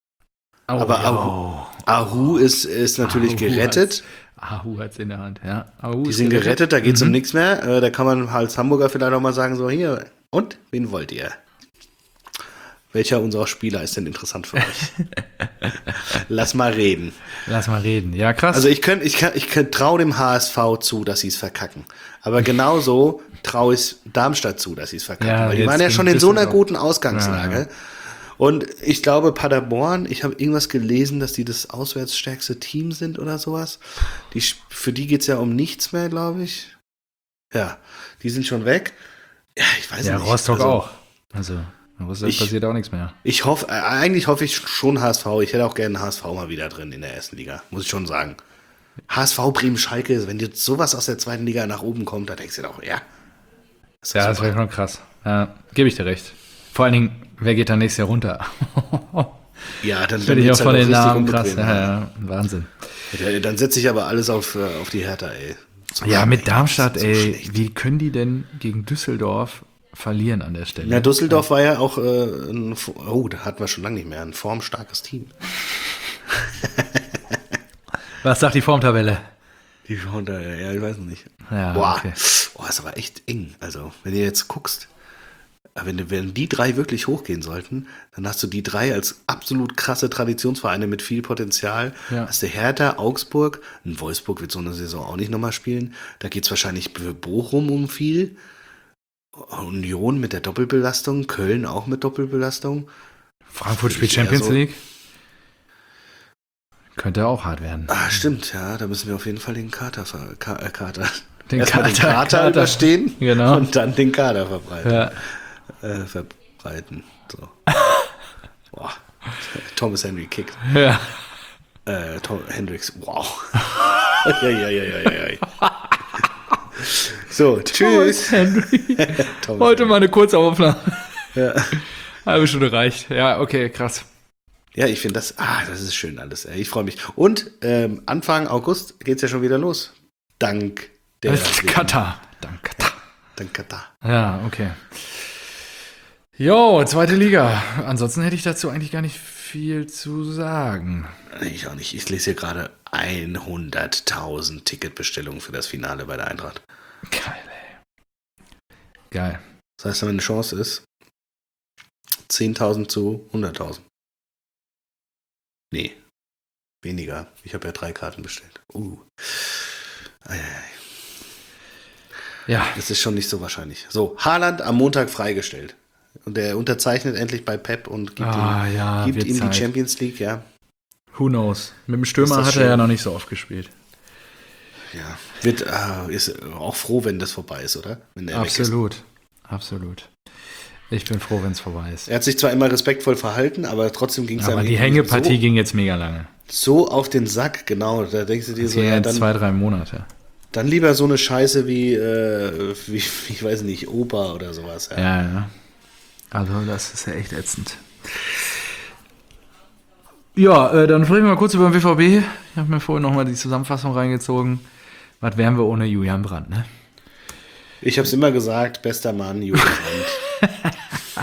Speaker 1: Aber Ahu ist natürlich gerettet.
Speaker 2: Ahu hat es in der Hand, ja.
Speaker 1: Die sind gerettet, da geht es um nichts mehr. Da kann man als Hamburger vielleicht auch mal sagen, so hier, und, wen wollt ihr? Welcher unserer Spieler ist denn interessant für euch? Lass mal reden.
Speaker 2: Ja, krass.
Speaker 1: Also ich traue dem HSV zu, dass sie es verkacken. Aber genauso traue ich Darmstadt zu, dass sie es verkacken.
Speaker 2: Ja,
Speaker 1: weil die waren ja schon in so einer guten Ausgangslage. Ja. Und ich glaube, Paderborn, ich habe irgendwas gelesen, dass die das auswärtsstärkste Team sind oder sowas. Für die geht es ja um nichts mehr, glaube ich. Ja, die sind schon weg. Ja, ich weiß nicht.
Speaker 2: Ja, Rostock auch. Also passiert auch nichts mehr.
Speaker 1: Eigentlich hoffe ich schon HSV. Ich hätte auch gerne HSV mal wieder drin in der ersten Liga, muss ich schon sagen. HSV, Bremen, Schalke, wenn jetzt sowas aus der zweiten Liga nach oben kommt, dann denkst du dir auch, ja.
Speaker 2: Das wäre schon krass. Ja, gebe ich dir recht. Vor allen Dingen, wer geht dann nächstes Jahr runter?
Speaker 1: Ja, dann
Speaker 2: bin ich auch von den Namen krass. Ja, Wahnsinn.
Speaker 1: Dann setze ich aber alles auf die Hertha, ey.
Speaker 2: Ja, mit Darmstadt, ey. Wie können die denn gegen Düsseldorf verlieren an der Stelle?
Speaker 1: Ja, Düsseldorf war ja auch da hatten wir schon lange nicht mehr, ein formstarkes Team.
Speaker 2: Was sagt die Formtabelle?
Speaker 1: Die Formtabelle, ja, ich weiß noch nicht.
Speaker 2: Ja,
Speaker 1: Boah,
Speaker 2: okay.
Speaker 1: Ist aber echt eng. Also, wenn du jetzt guckst, wenn die 3 wirklich hochgehen sollten, dann hast du die 3 als absolut krasse Traditionsvereine mit viel Potenzial. Ja. Hast du Hertha, Augsburg, in Wolfsburg wird so eine Saison auch nicht nochmal spielen. Da geht es wahrscheinlich für Bochum um viel. Union mit der Doppelbelastung, Köln auch mit Doppelbelastung.
Speaker 2: Frankfurt spielt Champions League. Könnte auch hart werden.
Speaker 1: Stimmt, ja. Da müssen wir auf jeden Fall den Kater
Speaker 2: den
Speaker 1: Kater überstehen,
Speaker 2: genau.
Speaker 1: Und dann den Kader verbreiten.
Speaker 2: Ja.
Speaker 1: So. Boah. Thomas Henry kickt.
Speaker 2: Ja.
Speaker 1: Hendricks, wow. Ja. So, tschüss.
Speaker 2: Thomas Henry. Heute mal eine kurze Aufnahme.
Speaker 1: Ja.
Speaker 2: Halbe Stunde reicht. Ja, okay, krass.
Speaker 1: Ja, ich finde das ist schön alles. Ich freue mich. Und Anfang August geht es ja schon wieder los. Dank der
Speaker 2: Katar.
Speaker 1: Dank Katar.
Speaker 2: Ja, okay. Jo, zweite Liga. Ansonsten hätte ich dazu eigentlich gar nicht viel zu sagen.
Speaker 1: Ich auch nicht. Ich lese hier gerade 100.000 Ticketbestellungen für das Finale bei der Eintracht.
Speaker 2: Geil, ey. Geil.
Speaker 1: Das heißt, meine Chance ist 10.000 zu 100.000. Nee, weniger. Ich habe ja 3 Karten bestellt.
Speaker 2: Ja.
Speaker 1: Das ist schon nicht so wahrscheinlich. So, Haaland am Montag freigestellt. Und der unterzeichnet endlich bei Pep und gibt ihm die Champions League, ja.
Speaker 2: Who knows? Mit dem Stürmer hat er ja noch nicht so oft gespielt.
Speaker 1: Ja, ist auch froh, wenn das vorbei ist, oder? Wenn der
Speaker 2: Absolut. Ich bin froh, wenn es vorbei ist.
Speaker 1: Er hat sich zwar immer respektvoll verhalten, aber trotzdem ging es
Speaker 2: Aber die Hängepartie ging jetzt mega lange.
Speaker 1: So auf den Sack, genau. Da denkst du dir so,
Speaker 2: ja, dann 2-3 Monate.
Speaker 1: Dann lieber so eine Scheiße wie ich weiß nicht, Opa oder sowas.
Speaker 2: Ja. Also das ist ja echt ätzend. Ja, dann sprechen wir mal kurz über den BVB. Ich habe mir vorhin nochmal die Zusammenfassung reingezogen. Was wären wir ohne Julian Brandt, ne?
Speaker 1: Ich habe es immer gesagt, bester Mann, Julian Brandt.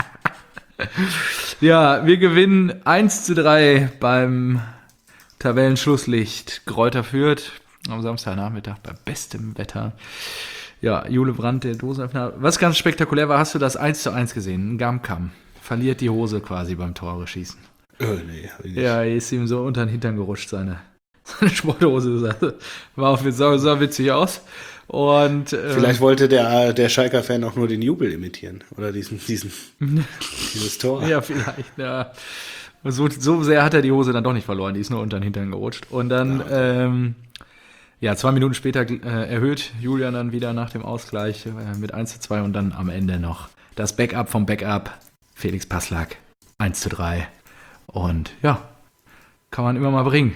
Speaker 2: Ja, wir gewinnen 1:3 beim Tabellenschlusslicht Greuther Fürth am Samstagnachmittag bei bestem Wetter. Ja, Jule Brandt, der Dosenöffner. Was ganz spektakulär war, hast du das 1:1 gesehen? Ein Gamkam verliert die Hose quasi beim Tore schießen.
Speaker 1: Nee,
Speaker 2: ja, ist ihm so unter den Hintern gerutscht, seine Sporthose. Sah witzig aus. Und,
Speaker 1: vielleicht wollte der Schalker-Fan auch nur den Jubel imitieren. Oder dieses Tor.
Speaker 2: Ja, vielleicht. Ja. So sehr hat er die Hose dann doch nicht verloren. Die ist nur unter den Hintern gerutscht. Und dann, 2 Minuten später erhöht Julian dann wieder nach dem Ausgleich mit 1:2 und dann am Ende noch das Backup vom Backup. Felix Passlack 1:3. Und ja, kann man immer mal bringen.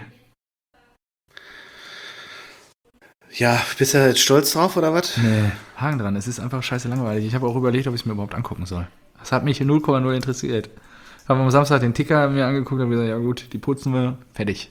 Speaker 1: Ja, bist du jetzt stolz drauf, oder was?
Speaker 2: Nee, Haken dran. Es ist einfach scheiße langweilig. Ich habe auch überlegt, ob ich es mir überhaupt angucken soll. Das hat mich in 0,0 interessiert. Habe am Samstag den Ticker mir angeguckt und gesagt, ja gut, die putzen wir, fertig.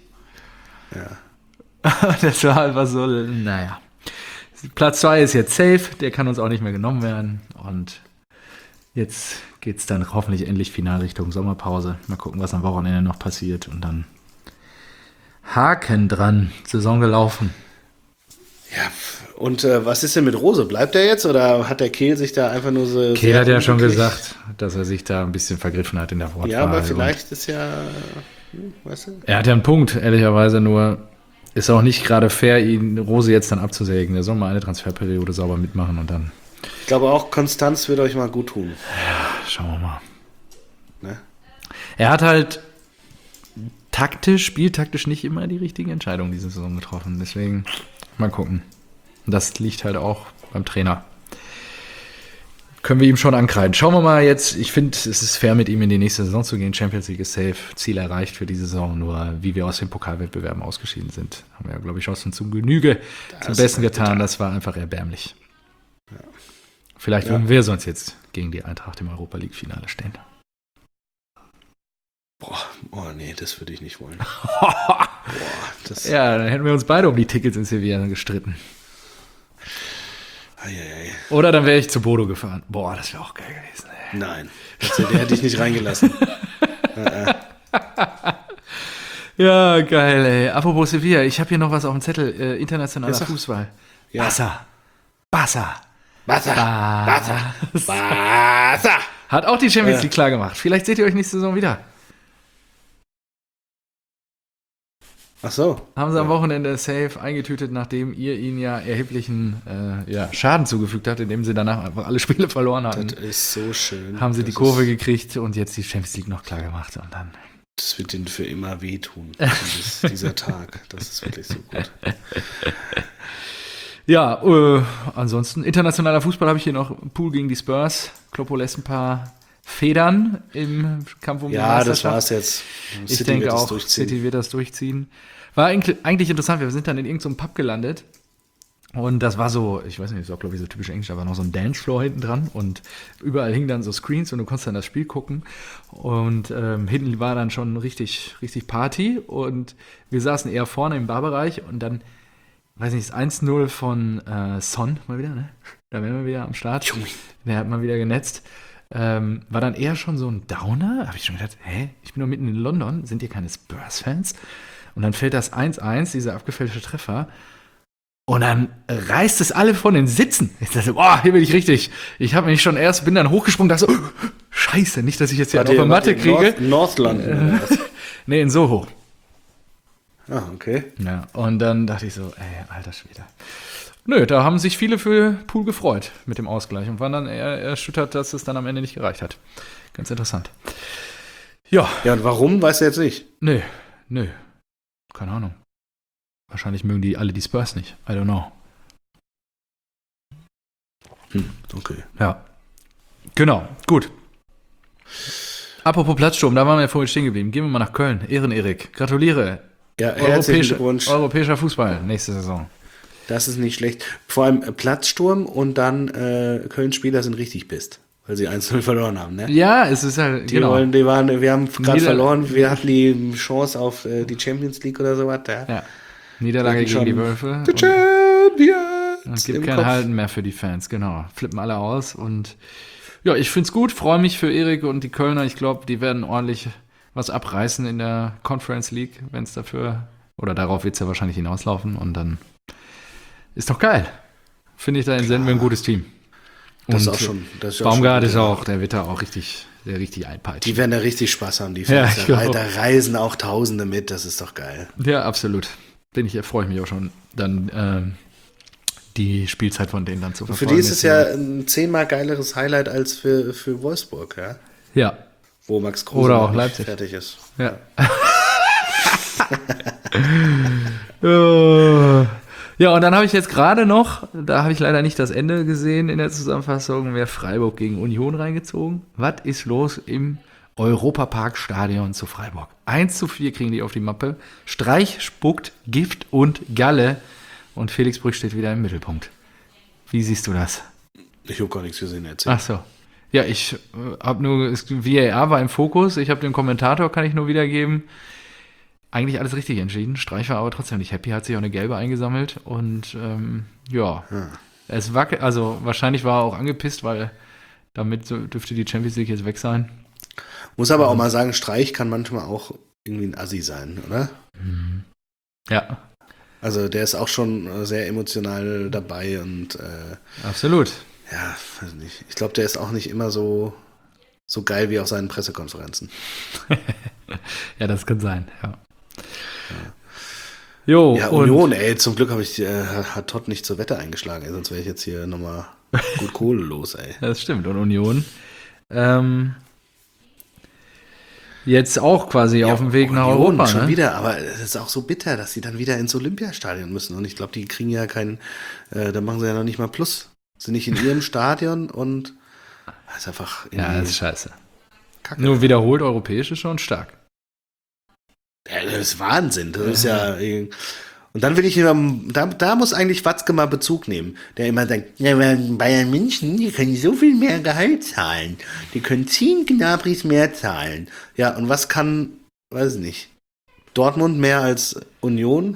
Speaker 1: Ja.
Speaker 2: Das war einfach so, naja. Platz 2 ist jetzt safe, der kann uns auch nicht mehr genommen werden. Und jetzt geht es dann hoffentlich endlich final Richtung Sommerpause. Mal gucken, was am Wochenende noch passiert. Und dann Haken dran, Saison gelaufen.
Speaker 1: Ja, und was ist denn mit Rose? Bleibt er jetzt oder hat der Kehl sich da einfach nur so...
Speaker 2: Kehl hat ja schon gesagt, dass er sich da ein bisschen vergriffen hat in der Wortwahl.
Speaker 1: Ja, aber vielleicht ist ja... Weißt du?
Speaker 2: Er hat ja einen Punkt, ehrlicherweise, nur ist auch nicht gerade fair, ihn Rose jetzt dann abzusägen. Er soll mal eine Transferperiode sauber mitmachen und dann...
Speaker 1: Ich glaube auch, Konstanz wird euch mal gut tun.
Speaker 2: Ja, schauen wir mal.
Speaker 1: Ne?
Speaker 2: Er hat halt spieltaktisch nicht immer die richtigen Entscheidungen diese Saison getroffen. Deswegen mal gucken. Und das liegt halt auch beim Trainer. Können wir ihm schon ankreiden. Schauen wir mal jetzt. Ich finde, es ist fair, mit ihm in die nächste Saison zu gehen. Champions League ist safe. Ziel erreicht für diese Saison. Nur wie wir aus den Pokalwettbewerben ausgeschieden sind, haben wir ja, glaube ich, auch schon zum Genüge zum Besten getan. Das war einfach erbärmlich. Ja. Vielleicht würden wir sonst jetzt gegen die Eintracht im Europa-League-Finale stehen.
Speaker 1: Boah, nee, das würde ich nicht wollen.
Speaker 2: Ja, dann hätten wir uns beide um die Tickets in Sevilla gestritten. Oder dann wäre ich zu Bodo gefahren. Boah, das wäre auch geil gewesen. Ey.
Speaker 1: Nein, der hätte ich nicht reingelassen.
Speaker 2: Ja, geil, ey. Apropos Sevilla, ich habe hier noch was auf dem Zettel. Internationaler Fußball.
Speaker 1: Ja.
Speaker 2: Barca.
Speaker 1: Barca.
Speaker 2: Hat auch die Champions League klar gemacht. Vielleicht seht ihr euch nächste Saison wieder.
Speaker 1: Ach so.
Speaker 2: Haben sie am Wochenende safe eingetütet, nachdem ihr ihnen ja erheblichen Schaden zugefügt habt, indem sie danach einfach alle Spiele verloren hatten.
Speaker 1: Das ist so schön.
Speaker 2: Haben sie die Kurve gekriegt und jetzt die Champions League noch klar gemacht. Und dann.
Speaker 1: Das wird ihnen für immer wehtun, dieser Tag. Das ist wirklich so gut.
Speaker 2: Ja, ansonsten, internationaler Fußball habe ich hier noch Pool gegen die Spurs. Kloppo lässt ein paar Federn im Kampf um die Meisterschaft.
Speaker 1: Ja, das war's jetzt.
Speaker 2: Ich denke auch, City wird das durchziehen. War eigentlich interessant, wir sind dann in irgendeinem Pub gelandet und das war so, ich weiß nicht, das war glaube ich so typisch englisch, da war noch so ein Dancefloor hinten dran und überall hingen dann so Screens und du konntest dann das Spiel gucken und hinten war dann schon richtig, richtig Party und wir saßen eher vorne im Barbereich und dann, weiß nicht, das 1-0 von Son mal wieder, ne? Da wären wir wieder am Start. Der hat mal wieder genetzt. War dann eher schon so ein Downer. Da habe ich schon gedacht, ich bin doch mitten in London, sind hier keine Spurs-Fans? Und dann fällt das 1-1, dieser abgefälschte Treffer. Und dann reißt es alle von den Sitzen. Ich dachte, boah, hier bin ich richtig. Ich habe mich schon bin dann hochgesprungen, dachte so, scheiße, nicht, dass ich jetzt hier auf der Matte kriege.
Speaker 1: North London.
Speaker 2: Nee, in Soho.
Speaker 1: Ah, okay.
Speaker 2: Ja, und dann dachte ich so, alter Schwede. Nö, da haben sich viele für Pool gefreut mit dem Ausgleich und waren dann eher erschüttert, dass es dann am Ende nicht gereicht hat. Ganz interessant. Ja.
Speaker 1: Ja, und warum, weißt du jetzt nicht?
Speaker 2: Nö. Keine Ahnung. Wahrscheinlich mögen die alle die Spurs nicht. I don't know.
Speaker 1: Okay.
Speaker 2: Ja. Genau, gut. Apropos Platzsturm, da waren wir ja vorhin stehen geblieben. Gehen wir mal nach Köln. Erik, gratuliere.
Speaker 1: Ja, herzlichen Glückwunsch.
Speaker 2: Europäischer Fußball, nächste Saison.
Speaker 1: Das ist nicht schlecht. Vor allem Platzsturm und dann Köln-Spieler sind richtig pisst, weil sie 1-0 verloren haben. Ne?
Speaker 2: Ja, es ist halt,
Speaker 1: wir haben gerade verloren, wir hatten die Chance auf die Champions League oder sowas. Ja.
Speaker 2: Niederlage gegen die Wölfe.
Speaker 1: The Champions!
Speaker 2: Und gibt kein Halten mehr für die Fans, genau. Flippen alle aus und ja, ich find's gut, freue mich für Erik und die Kölner. Ich glaube, die werden ordentlich was abreißen in der Conference League, wenn es dafür, oder darauf wird es ja wahrscheinlich hinauslaufen und dann ist doch geil. Finde ich, da senden wir ein gutes Team. Und
Speaker 1: das ist auch schon.
Speaker 2: Baumgart ist auch, der wird da auch richtig einpeitschen.
Speaker 1: Die werden da richtig Spaß haben, die Fans.
Speaker 2: Ja,
Speaker 1: da reisen auch Tausende mit, das ist doch geil.
Speaker 2: Ja, absolut. Freue ich mich auch schon, dann die Spielzeit von denen dann zu verfolgen.
Speaker 1: Für die ist es ja ein 10-mal geileres Highlight als für Wolfsburg, ja?
Speaker 2: Ja.
Speaker 1: Wo Max Kruse
Speaker 2: oder auch Leipzig
Speaker 1: fertig ist.
Speaker 2: Ja. Ja, und dann habe ich jetzt gerade noch, da habe ich leider nicht das Ende gesehen in der Zusammenfassung, wer Freiburg gegen Union reingezogen. Was ist los im Europapark-Stadion zu Freiburg? 1:4 kriegen die auf die Mappe. Streich spuckt Gift und Galle und Felix Brüch steht wieder im Mittelpunkt. Wie siehst du das?
Speaker 1: Ich habe gar nichts gesehen, erzählt.
Speaker 2: Ach so. Ja, ich habe nur, VAR war im Fokus, ich habe den Kommentator, kann ich nur wiedergeben. Eigentlich alles richtig entschieden. Streich war aber trotzdem nicht happy, hat sich auch eine gelbe eingesammelt und es wackelt, also wahrscheinlich war er auch angepisst, weil damit dürfte die Champions League jetzt weg sein.
Speaker 1: Muss aber auch mal sagen, Streich kann manchmal auch irgendwie ein Assi sein, oder?
Speaker 2: Ja.
Speaker 1: Also der ist auch schon sehr emotional dabei und
Speaker 2: absolut.
Speaker 1: Ja, weiß nicht. Ich glaube, der ist auch nicht immer so geil wie auf seinen Pressekonferenzen.
Speaker 2: Ja, das kann sein, ja. Jo,
Speaker 1: ja, Union, zum Glück hat Todd nicht zur Wette eingeschlagen, sonst wäre ich jetzt hier nochmal gut Kohle los, ey.
Speaker 2: Das stimmt, und Union jetzt auch quasi auf dem Weg nach Europa,
Speaker 1: schon
Speaker 2: ne?
Speaker 1: wieder, aber es ist auch so bitter, dass sie dann wieder ins Olympiastadion müssen und ich glaube, die kriegen ja da machen sie ja noch nicht mal Plus. Sind nicht in ihrem Stadion und das ist einfach
Speaker 2: ja, das ist scheiße.
Speaker 1: Kacke.
Speaker 2: Nur wiederholt europäisch ist schon stark.
Speaker 1: Ja, das ist Wahnsinn. Das ist ja. Und dann will ich da muss eigentlich Watzke mal Bezug nehmen, der immer denkt, ja, Bayern München, die können so viel mehr Gehalt zahlen. Die können 10 Gnabrys mehr zahlen. Ja, und was kann, weiß ich nicht, Dortmund mehr als Union?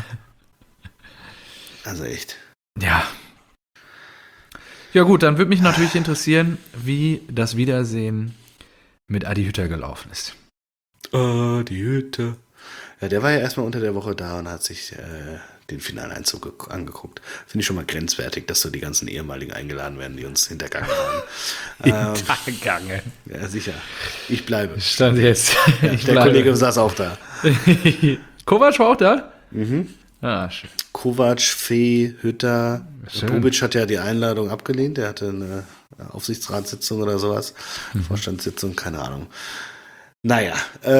Speaker 1: Also echt.
Speaker 2: Ja. Ja gut, dann würde mich natürlich interessieren, wie das Wiedersehen mit Adi Hütter gelaufen ist.
Speaker 1: Adi Hütter. Ja, der war ja erstmal unter der Woche da und hat sich den Finaleinzug angeguckt. Finde ich schon mal grenzwertig, dass so die ganzen ehemaligen eingeladen werden, die uns hintergangen haben.
Speaker 2: Hintergangen.
Speaker 1: Ja, sicher. Ich bleibe.
Speaker 2: Stand jetzt.
Speaker 1: Ja, der Kollege saß auch da.
Speaker 2: Kovac war auch da? Ah, schön.
Speaker 1: Kovac, Fee, Hütter.
Speaker 2: Schön.
Speaker 1: Bobic hat ja die Einladung abgelehnt. Der hatte eine Aufsichtsratssitzung oder sowas. Vorstandssitzung, keine Ahnung. Naja,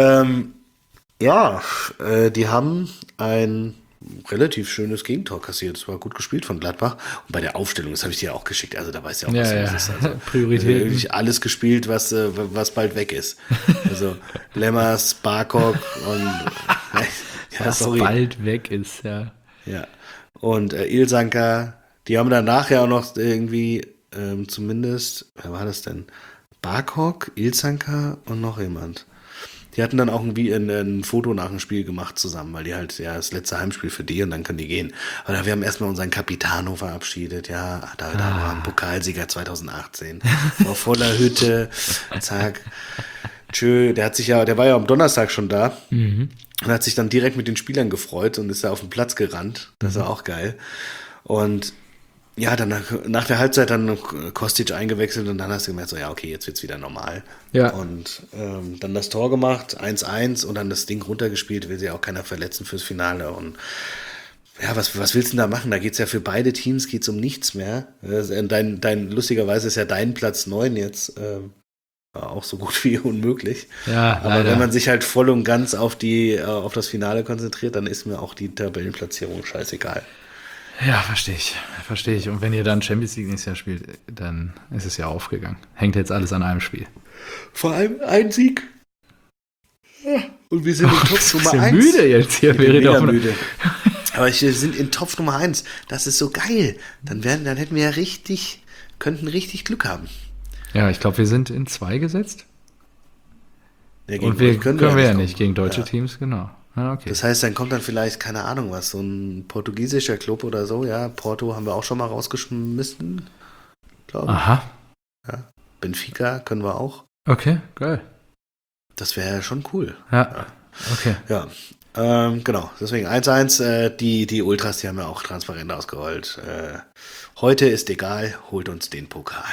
Speaker 1: die haben ein relativ schönes Gegentor kassiert. Es war gut gespielt von Gladbach. Und bei der Aufstellung, das habe ich dir auch geschickt. Also da weißt du ja auch, was los ist. Also,
Speaker 2: Prioritäten.
Speaker 1: wirklich alles gespielt, was bald weg ist. Also Lemmers, Barkok und
Speaker 2: was bald weg ist, ja.
Speaker 1: Ja. Und Ilsanker, die haben dann nachher auch noch irgendwie zumindest, wer war das denn? Barkok, Ilsanker und noch jemand. Die hatten dann auch irgendwie ein Foto nach dem Spiel gemacht zusammen, weil die halt, das letzte Heimspiel für die und dann können die gehen. Aber wir haben erstmal unseren Capitano verabschiedet, da war ein Pokalsieger 2018. Vor voller Hütte, zack. Tschö, der war ja am Donnerstag schon da und hat sich dann direkt mit den Spielern gefreut und ist da auf den Platz gerannt. Das war auch geil. Und ja, dann nach der Halbzeit dann Kostic eingewechselt und dann hast du gemerkt, so okay, jetzt wird's wieder normal.
Speaker 2: Ja.
Speaker 1: Und dann das Tor gemacht, 1-1 und dann das Ding runtergespielt, will sich auch keiner verletzen fürs Finale. Und ja, was willst du denn da machen? Da geht's ja für beide Teams geht's um nichts mehr. Lustigerweise ist ja dein Platz 9 jetzt auch so gut wie unmöglich.
Speaker 2: Ja,
Speaker 1: aber leider. Wenn man sich halt voll und ganz auf das Finale konzentriert, dann ist mir auch die Tabellenplatzierung scheißegal.
Speaker 2: Ja, verstehe ich. Und wenn ihr dann Champions League nächstes Jahr spielt, dann ist es ja aufgegangen. Hängt jetzt alles an einem Spiel.
Speaker 1: Vor allem ein Sieg. Ja. Und wir sind in Topf Nummer 1.
Speaker 2: Müde jetzt hier.
Speaker 1: Ich bin mega müde. Aber wir sind in Topf Nummer 1. Das ist so geil. Dann hätten wir ja könnten richtig Glück haben.
Speaker 2: Ja, ich glaube, wir sind in 2 gesetzt.
Speaker 1: Ja,
Speaker 2: und wir können wir ja nicht gegen deutsche Teams, genau. Ah, okay.
Speaker 1: Das heißt, dann kommt dann vielleicht, keine Ahnung was, so ein portugiesischer Club oder so, ja. Porto haben wir auch schon mal rausgeschmissen, glaube ich.
Speaker 2: Aha.
Speaker 1: Ja. Benfica können wir auch.
Speaker 2: Okay, geil.
Speaker 1: Das wäre ja schon cool.
Speaker 2: Ja, okay.
Speaker 1: Ja, genau. Deswegen 1-1, die Ultras, die haben ja auch transparent ausgerollt. Heute ist egal, holt uns den Pokal.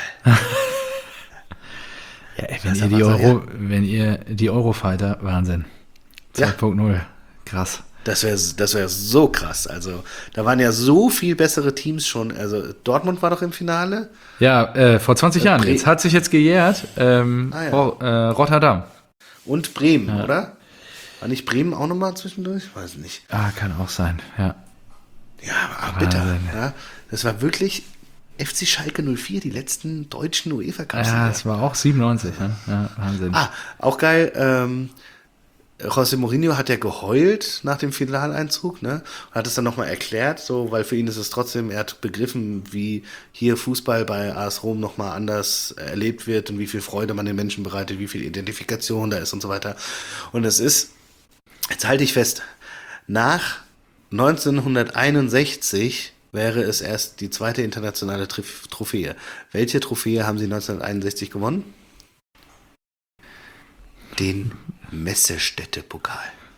Speaker 2: Ja, wenn ihr die Eurofighter, Wahnsinn. 2.0, krass.
Speaker 1: Das wäre so krass. Also, da waren ja so viel bessere Teams schon. Also, Dortmund war doch im Finale.
Speaker 2: Ja, vor 20 Jahren. Jetzt hat sich jetzt gejährt. Rotterdam.
Speaker 1: Und Bremen, oder? War nicht Bremen auch nochmal zwischendurch? Weiß nicht.
Speaker 2: Kann auch sein, ja.
Speaker 1: Ja, aber bitter. Ja, das war wirklich FC Schalke 04, die letzten deutschen UEFA-Cups.
Speaker 2: Ja, das war auch 97. Ne? Ja, Wahnsinn.
Speaker 1: Auch geil. José Mourinho hat ja geheult nach dem Finaleinzug, ne? Hat es dann nochmal erklärt, so, weil für ihn ist es trotzdem, er hat begriffen, wie hier Fußball bei AS Rom nochmal anders erlebt wird und wie viel Freude man den Menschen bereitet, wie viel Identifikation da ist und so weiter. Und es ist, jetzt halte ich fest, nach 1961 wäre es erst die zweite internationale Trophäe. Welche Trophäe haben sie 1961 gewonnen? Den Messestädte-Pokal.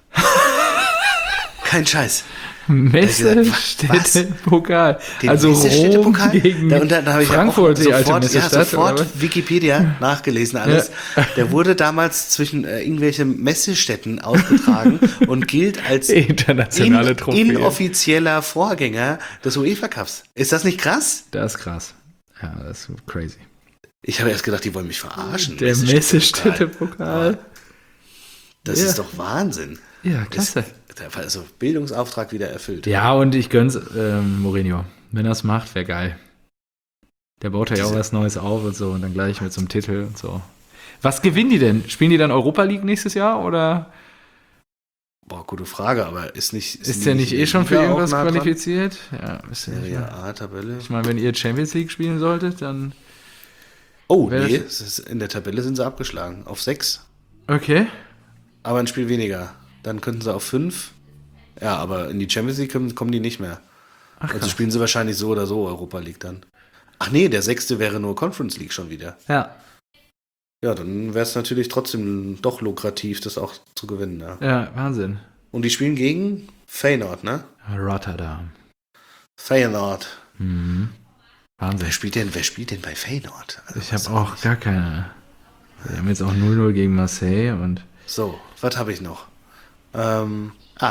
Speaker 1: Kein Scheiß.
Speaker 2: Messestädte-Pokal.
Speaker 1: Also
Speaker 2: Rom gegen
Speaker 1: da habe ich
Speaker 2: Frankfurt,
Speaker 1: ja auch
Speaker 2: die
Speaker 1: sofort Wikipedia nachgelesen alles. Ja. Der wurde damals zwischen irgendwelchen Messestädten ausgetragen und gilt als
Speaker 2: internationale Trophäe.
Speaker 1: Inoffizieller Vorgänger des UEFA Cups. Ist das nicht krass?
Speaker 2: Das ist krass. Ja, das ist crazy.
Speaker 1: Ich habe erst gedacht, die wollen mich verarschen.
Speaker 2: Der Messestädte-Pokal.
Speaker 1: Das ist doch Wahnsinn.
Speaker 2: Ja, klasse.
Speaker 1: Also Bildungsauftrag wieder erfüllt.
Speaker 2: Ja, und ich gönn's Mourinho. Wenn er es macht, wäre geil. Der baut ja auch was Neues auf und so und dann gleich mit so einem Titel und so. Was gewinnen die denn? Spielen die dann Europa League nächstes Jahr oder?
Speaker 1: Boah, gute Frage, aber ist
Speaker 2: der nicht eh schon für irgendwas qualifiziert? Ja,
Speaker 1: Serie A-Tabelle.
Speaker 2: Ich meine, wenn ihr Champions League spielen solltet, dann.
Speaker 1: Oh, nee, in der Tabelle sind sie abgeschlagen. Auf 6.
Speaker 2: Okay.
Speaker 1: Aber ein Spiel weniger. Dann könnten sie auf 5. Ja, aber in die Champions League kommen die nicht mehr. Ach, also spielen sie wahrscheinlich so oder so Europa League dann. Ach nee, der 6. wäre nur Conference League schon wieder.
Speaker 2: Ja.
Speaker 1: Ja, dann wäre es natürlich trotzdem doch lukrativ, das auch zu gewinnen. Ja,
Speaker 2: ja, Wahnsinn.
Speaker 1: Und die spielen gegen Feyenoord, ne?
Speaker 2: Rotterdam.
Speaker 1: Feyenoord.
Speaker 2: Mhm. Wahnsinn.
Speaker 1: Wer spielt denn bei Feyenoord?
Speaker 2: Also, ich habe auch gar keine. Wir haben jetzt auch 0-0 gegen Marseille und.
Speaker 1: So, was habe ich noch?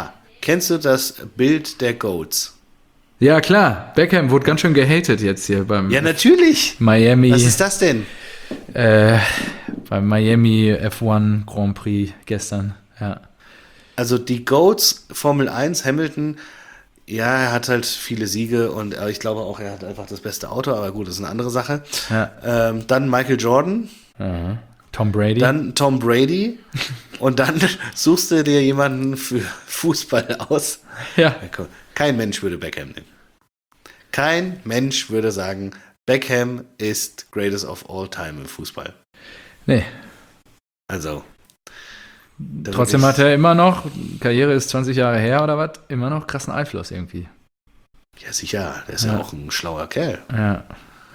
Speaker 1: Kennst du das Bild der Goats?
Speaker 2: Ja, klar. Beckham wurde ganz schön gehatet jetzt hier beim
Speaker 1: Ja, natürlich.
Speaker 2: Miami.
Speaker 1: Was ist das denn?
Speaker 2: Beim Miami F1 Grand Prix gestern. Ja.
Speaker 1: Also die Goats, Formel 1, Hamilton, ja, er hat halt viele Siege und ich glaube auch, er hat einfach das beste Auto, aber gut, das ist eine andere Sache.
Speaker 2: Ja.
Speaker 1: Dann Michael Jordan.
Speaker 2: Aha. Tom Brady.
Speaker 1: Dann Tom Brady. Und dann suchst du dir jemanden für Fußball aus.
Speaker 2: Ja.
Speaker 1: Kein Mensch würde Beckham nehmen. Kein Mensch würde sagen, Beckham ist greatest of all time im Fußball.
Speaker 2: Nee.
Speaker 1: Also.
Speaker 2: Trotzdem hat er immer noch, Karriere ist 20 Jahre her oder was, immer noch krassen Einfluss irgendwie.
Speaker 1: Ja, sicher. Der ist ja auch ein schlauer Kerl.
Speaker 2: Ja.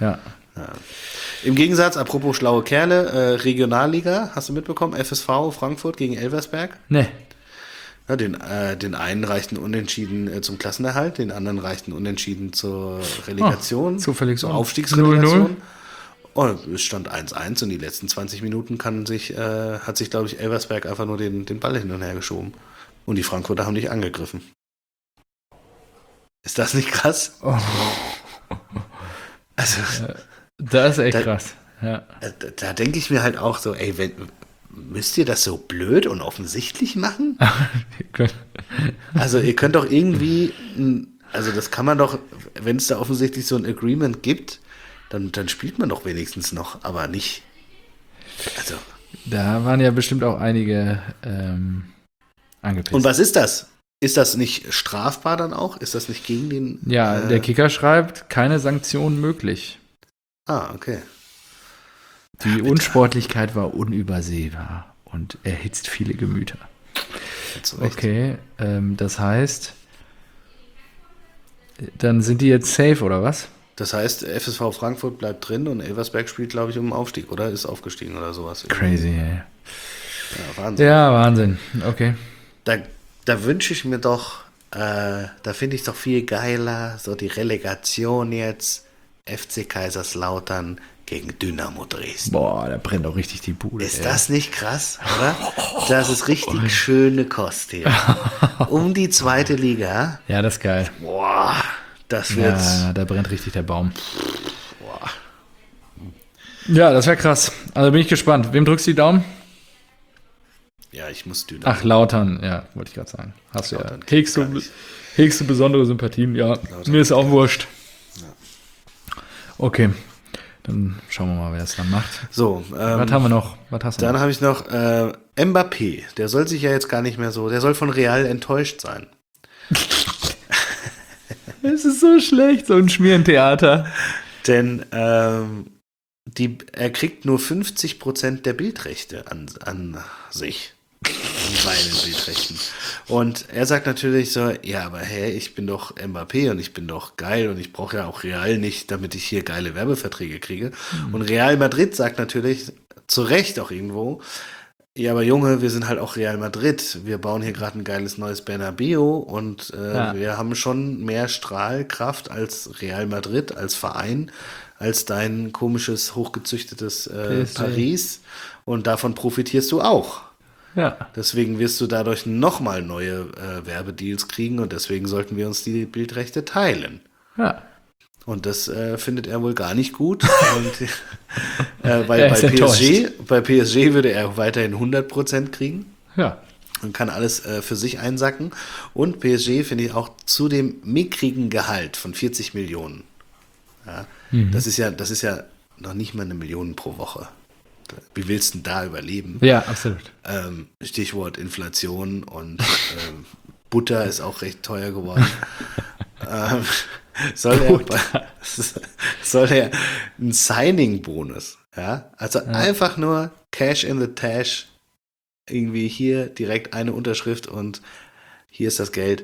Speaker 1: Im Gegensatz, apropos schlaue Kerle, Regionalliga, hast du mitbekommen? FSV Frankfurt gegen Elversberg?
Speaker 2: Nee.
Speaker 1: Ja, den einen reichten Unentschieden zum Klassenerhalt, den anderen reichten Unentschieden zur Relegation,
Speaker 2: zufällig
Speaker 1: zur
Speaker 2: so.
Speaker 1: Aufstiegsrelegation. 0-0. Und es stand 1-1 und die letzten 20 Minuten hat sich, glaube ich, Elversberg einfach nur den Ball hin und her geschoben. Und die Frankfurter haben nicht angegriffen. Ist das nicht krass?
Speaker 2: Oh.
Speaker 1: Also,
Speaker 2: das ist echt krass. Ja.
Speaker 1: Da denke ich mir halt auch so, ey, müsst ihr das so blöd und offensichtlich machen? Also ihr könnt doch irgendwie, also das kann man doch, wenn es da offensichtlich so ein Agreement gibt, dann spielt man doch wenigstens noch, aber nicht. Also.
Speaker 2: Da waren ja bestimmt auch einige angepisst.
Speaker 1: Und was ist das? Ist das nicht strafbar dann auch? Ist das nicht gegen den...
Speaker 2: Ja, der Kicker schreibt, keine Sanktionen möglich.
Speaker 1: Ah, okay.
Speaker 2: Die Unsportlichkeit war unübersehbar und erhitzt viele Gemüter. Okay, das heißt, dann sind die jetzt safe, oder was?
Speaker 1: Das heißt, FSV Frankfurt bleibt drin und Elversberg spielt, glaube ich, um den Aufstieg, oder? Ist aufgestiegen oder sowas.
Speaker 2: Crazy, ey.
Speaker 1: Ja, Wahnsinn.
Speaker 2: Ja, Wahnsinn. Okay.
Speaker 1: Da wünsche ich mir doch, da finde ich es doch viel geiler, so die Relegation jetzt, FC Kaiserslautern gegen Dynamo Dresden.
Speaker 2: Boah, da brennt auch richtig die Bude.
Speaker 1: Ist das nicht krass, oder? Das ist richtig schöne Kost hier. Um die zweite Liga.
Speaker 2: Ja, das ist geil.
Speaker 1: Boah, das wird...
Speaker 2: Ja, da brennt richtig der Baum. Boah. Ja, das wäre krass. Also bin ich gespannt. Wem drückst du die Daumen?
Speaker 1: Ja, ich muss Dynamo.
Speaker 2: Ach, Lautern, ja, wollte ich gerade sagen. Hast Lautern, du ja. Hegst du besondere Sympathien? Ja, Lautern mir ist auch wurscht. Ja. Okay, dann schauen wir mal, wer es dann macht. So, was haben wir noch? Was hast du
Speaker 1: dann habe ich noch Mbappé. Der soll sich ja jetzt gar nicht mehr so, der soll von Real enttäuscht sein.
Speaker 2: Es ist so schlecht, so ein Schmierentheater.
Speaker 1: Denn er kriegt nur 50% der Bildrechte an sich. An seinen Bildrechten. Und er sagt natürlich so, ja, aber hey, ich bin doch Mbappé und ich bin doch geil und ich brauche ja auch Real nicht, damit ich hier geile Werbeverträge kriege. Und Real Madrid sagt natürlich, zu Recht auch irgendwo, ja, aber Junge, wir sind halt auch Real Madrid. Wir bauen hier gerade ein geiles neues Bernabéu und wir haben schon mehr Strahlkraft als Real Madrid, als Verein, als dein komisches, hochgezüchtetes Paris. Und davon profitierst du auch.
Speaker 2: Ja.
Speaker 1: Deswegen wirst du dadurch nochmal neue Werbedeals kriegen und deswegen sollten wir uns die Bildrechte teilen.
Speaker 2: Ja.
Speaker 1: Und das findet er wohl gar nicht gut. Und, bei PSG würde er weiterhin 100% kriegen.
Speaker 2: Ja.
Speaker 1: Und kann alles für sich einsacken. Und PSG finde ich auch zu dem mickrigen Gehalt von 40 Millionen. Ja, das ist ja noch nicht mal 1 Million pro Woche. Wie willst du denn da überleben?
Speaker 2: Ja, absolut.
Speaker 1: Stichwort Inflation und Butter ist auch recht teuer geworden. Soll er einen Signing-Bonus, ja? Also einfach nur Cash in the Tash, irgendwie hier direkt eine Unterschrift und hier ist das Geld,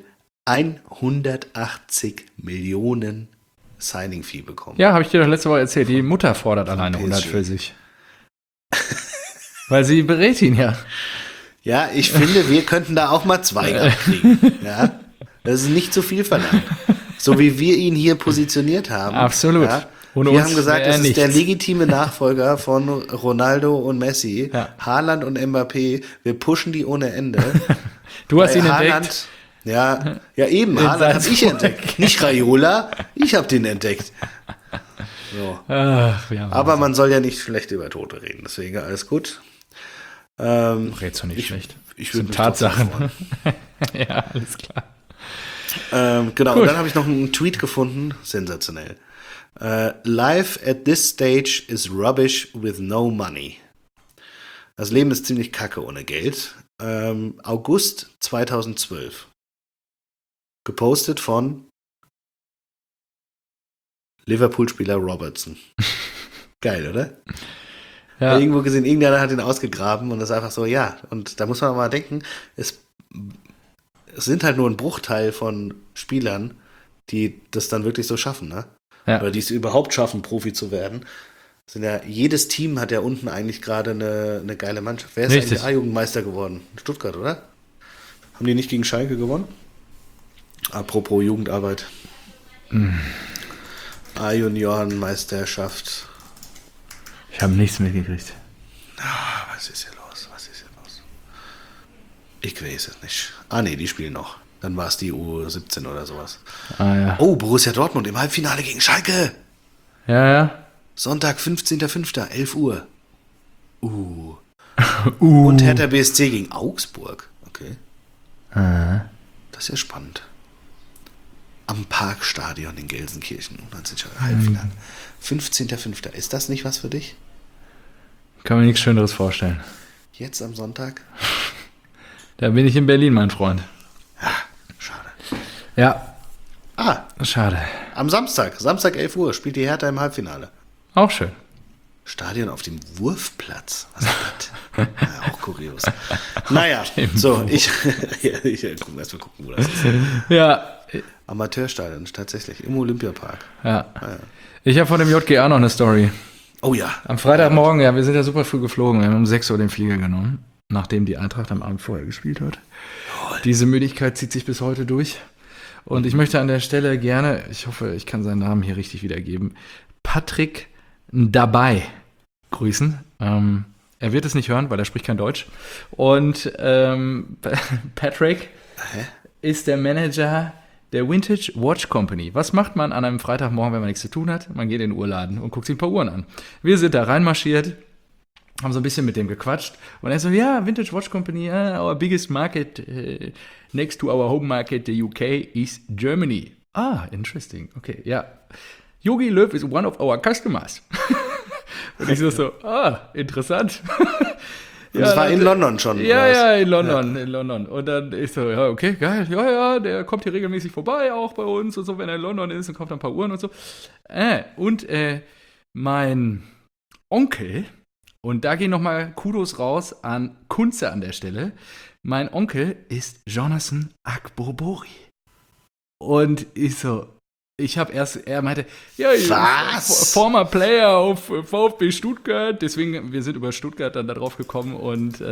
Speaker 1: 180 Millionen Signing-Fee bekommen.
Speaker 2: Ja, habe ich dir doch letzte Woche erzählt. Die Mutter fordert alleine 100 für sich. Weil sie berät ihn ja.
Speaker 1: Ja, ich finde, wir könnten da auch mal 2 kriegen. Ja? Das ist nicht zu viel verlangt. So wie wir ihn hier positioniert haben.
Speaker 2: Absolut.
Speaker 1: Ja? Wir haben gesagt, das ist der legitime Nachfolger von Ronaldo und Messi, Haaland und Mbappé. Wir pushen die ohne Ende.
Speaker 2: Du hast ihn entdeckt.
Speaker 1: Ja, eben, Haaland habe ich entdeckt. Nicht Raiola, ich habe den entdeckt. So.
Speaker 2: Ach, ja,
Speaker 1: Aber man soll ja nicht schlecht über Tote reden, deswegen alles gut.
Speaker 2: Redst du nicht schlecht.
Speaker 1: Ich würde mich
Speaker 2: Tatsachen. Ja, alles klar.
Speaker 1: Genau, und dann habe ich noch einen Tweet gefunden, sensationell. Life at this stage is rubbish with no money. Das Leben ist ziemlich kacke ohne Geld. August 2012. Gepostet von Liverpool-Spieler Robertson. Geil, oder?
Speaker 2: Ja.
Speaker 1: Irgendwo gesehen, irgendeiner hat ihn ausgegraben und das ist einfach so, ja. Und da muss man mal denken, es sind halt nur ein Bruchteil von Spielern, die das dann wirklich so schaffen, ne?
Speaker 2: Ja.
Speaker 1: Oder die es überhaupt schaffen, Profi zu werden. Jedes Team hat ja unten eigentlich gerade eine geile Mannschaft. Wer ist
Speaker 2: Richtig.
Speaker 1: eigentlich A-Jugendmeister geworden? Stuttgart, oder? Haben die nicht gegen Schalke gewonnen? Apropos Jugendarbeit. A-Juniorenmeisterschaft.
Speaker 2: Ich habe nichts mitgekriegt.
Speaker 1: Was ist hier los? Ich weiß es nicht. Nee, die spielen noch. Dann war es die U17 oder sowas.
Speaker 2: Ja.
Speaker 1: Oh, Borussia Dortmund im Halbfinale gegen Schalke.
Speaker 2: Ja.
Speaker 1: Sonntag, 15.05., 11 Uhr. Und Hertha BSC gegen Augsburg. Okay. Das ist ja spannend. Am Parkstadion in Gelsenkirchen. Halbfinale. 15.05. Ist das nicht was für dich?
Speaker 2: Kann mir nichts Schöneres vorstellen.
Speaker 1: Jetzt am Sonntag?
Speaker 2: Da bin ich in Berlin, mein Freund.
Speaker 1: Schade.
Speaker 2: Ja. Schade.
Speaker 1: Am Samstag 11 Uhr, spielt die Hertha im Halbfinale.
Speaker 2: Auch schön.
Speaker 1: Stadion auf dem Wurfplatz. Was ist das? Ja, auch kurios. Naja, so, ich erstmal gucken, wo das ist.
Speaker 2: Ja.
Speaker 1: Amateurstadion, tatsächlich, im Olympiapark.
Speaker 2: Ja. Ich habe von dem JGA noch eine Story.
Speaker 1: Oh ja.
Speaker 2: Am Freitagmorgen, ja, wir sind ja super früh geflogen. Wir haben um 6 Uhr den Flieger genommen, nachdem die Eintracht am Abend vorher gespielt hat. Diese Müdigkeit zieht sich bis heute durch. Und ich möchte an der Stelle gerne, ich hoffe, ich kann seinen Namen hier richtig wiedergeben, Patrick Dabei grüßen. Er wird es nicht hören, weil er spricht kein Deutsch. Und Patrick ist der Manager der Vintage Watch Company. Was macht man an einem Freitagmorgen, wenn man nichts zu tun hat? Man geht in den Uhrladen und guckt sich ein paar Uhren an. Wir sind da reinmarschiert, haben so ein bisschen mit dem gequatscht. Und er so, ja, Vintage Watch Company, our biggest market next to our home market, the UK, is Germany. Interesting. Okay, ja. Jogi Löw is one of our customers. Und ich so, interessant.
Speaker 1: Das war in London schon.
Speaker 2: Ja, in London. Und dann ich so, ja, okay, geil. Ja, der kommt hier regelmäßig vorbei, auch bei uns und so, wenn er in London ist und kauft ein paar Uhren und so. Und mein Onkel, und da gehen nochmal Kudos raus an Kunze an der Stelle, mein Onkel ist Jonathan Akborbori. Und ich so, er meinte, ja,
Speaker 1: was?
Speaker 2: Former Player auf VfB Stuttgart, deswegen, wir sind über Stuttgart dann da drauf gekommen und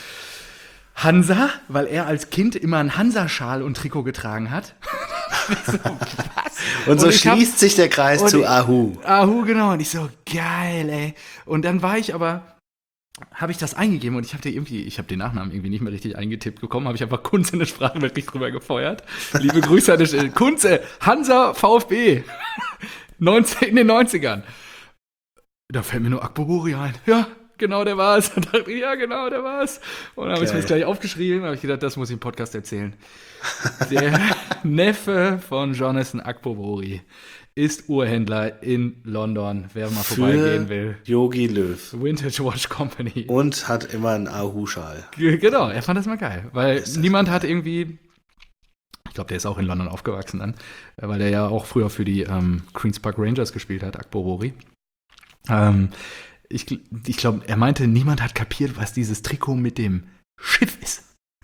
Speaker 2: Hansa, weil er als Kind immer einen Hansa-Schal und Trikot getragen hat. So, was?
Speaker 1: Und so schließt sich der Kreis zu Ahu.
Speaker 2: Ahu, genau. Und ich so, geil, ey. Und dann habe ich das eingegeben und ich habe den Nachnamen irgendwie nicht mehr richtig eingetippt bekommen, habe ich einfach Kunze in der Sprachnachricht drüber gefeuert. Liebe Grüße an der Stelle. Kunze, Hansa, VfB. In den 90ern. Da fällt mir nur Akborbori ein. Ja, genau, der war es. Und dachte ich, ja, genau, der war es. Und dann habe ich mir das gleich aufgeschrieben, habe ich gedacht, das muss ich im Podcast erzählen. Der Neffe von Jonathan Akborbori ist Uhrhändler in London, wer mal vorbeigehen will.
Speaker 1: Jogi Löw.
Speaker 2: Vintage Watch Company.
Speaker 1: Und hat immer einen Ahu-Schal.
Speaker 2: Genau, er fand das mal geil. Weil niemand hat irgendwie, ich glaube, der ist auch in London aufgewachsen dann, weil der ja auch früher für die Queen's Park Rangers gespielt hat, Akborbori. Ich glaube, er meinte, niemand hat kapiert, was dieses Trikot mit dem Schiff ist.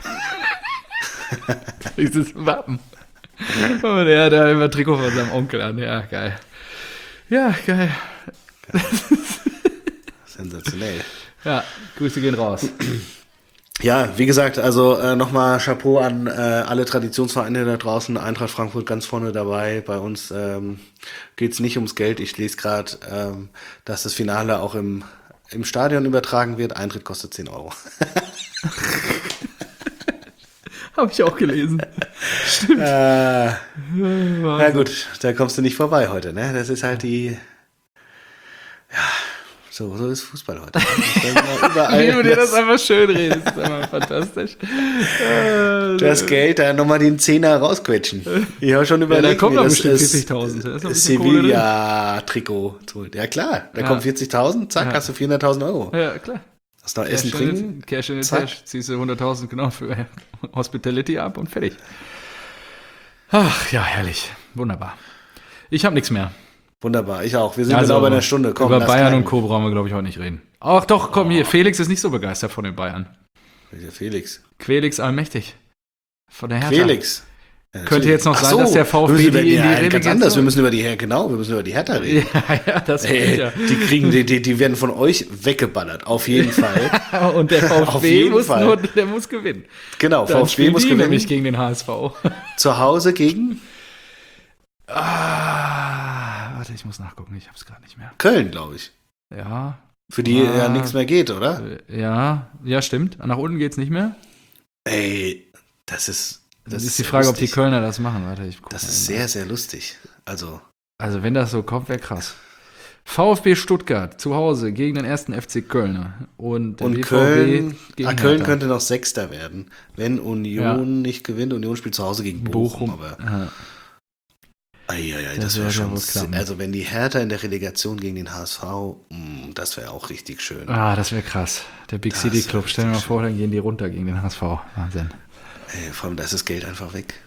Speaker 2: Dieses Wappen. Und er hat da immer Trikot von seinem Onkel an. Ja, geil. Ja, geil.
Speaker 1: Sensationell.
Speaker 2: Ja, Grüße gehen raus.
Speaker 1: Ja, wie gesagt, also nochmal Chapeau an alle Traditionsvereine da draußen. Eintracht Frankfurt ganz vorne dabei. Bei uns geht's nicht ums Geld. Ich lese gerade, dass das Finale auch im Stadion übertragen wird. Eintritt kostet 10 Euro.
Speaker 2: Habe ich auch gelesen.
Speaker 1: Stimmt. Na gut, da kommst du nicht vorbei heute, ne? Das ist halt die... Ja, so ist Fußball heute.
Speaker 2: Wie du dir das einfach schön redest, ist einfach fantastisch.
Speaker 1: Das Geld, da nochmal den Zehner rausquetschen. Ich habe schon überlegt,
Speaker 2: da kommt
Speaker 1: mir
Speaker 2: doch
Speaker 1: das
Speaker 2: bestimmt 40.000.
Speaker 1: Sevilla-Trikot zu holen. Ja klar, da kommen 40.000, zack, hast du 400.000 Euro.
Speaker 2: Ja, klar.
Speaker 1: Hast du noch Essen, Trinken?
Speaker 2: Cash in the Cash, ziehst du 100.000 genau für Hospitality ab und fertig. Ach, ja, herrlich. Wunderbar. Ich habe nichts mehr.
Speaker 1: Wunderbar, ich auch. Wir sind genau bei einer Stunde. Komm,
Speaker 2: über Bayern und Co. brauchen wir, glaube ich, heute nicht reden. Ach doch, komm hier. Felix ist nicht so begeistert von den Bayern.
Speaker 1: Welcher Felix?
Speaker 2: Quelix allmächtig. Von der Hertha.
Speaker 1: Felix. Ja,
Speaker 2: könnte jetzt noch sein, dass der VfB
Speaker 1: die ganz anders. Wir müssen über die Hertha reden.
Speaker 2: Ja, das ja.
Speaker 1: Die werden von euch weggeballert, auf jeden Fall.
Speaker 2: Und der VfB muss gewinnen.
Speaker 1: Genau,
Speaker 2: dann
Speaker 1: VfB muss gewinnen.
Speaker 2: Nämlich gegen den HSV.
Speaker 1: Zu Hause gegen?
Speaker 2: Warte, ich muss nachgucken, ich habe es gerade nicht mehr.
Speaker 1: Köln, glaube ich.
Speaker 2: Ja.
Speaker 1: Für die ja nichts mehr geht, oder?
Speaker 2: Ja, stimmt. Nach unten geht's nicht mehr.
Speaker 1: Ey, das ist
Speaker 2: die Frage, ob die Kölner das machen. Warte, ich gucke.
Speaker 1: Das ist sehr, sehr lustig. Also
Speaker 2: wenn das so kommt, wäre krass. VfB Stuttgart zu Hause gegen den 1. FC Köln. Und
Speaker 1: Köln könnte noch Sechster werden, wenn Union nicht gewinnt. Union spielt zu Hause gegen Bochum. Aber das wäre schon. Also wenn die Hertha in der Relegation gegen den HSV, das wäre auch richtig schön.
Speaker 2: Das wäre krass. Der Big City Club, stell dir mal vor, dann gehen die runter gegen den HSV. Wahnsinn.
Speaker 1: Ey, vor allem, da ist das Geld einfach weg.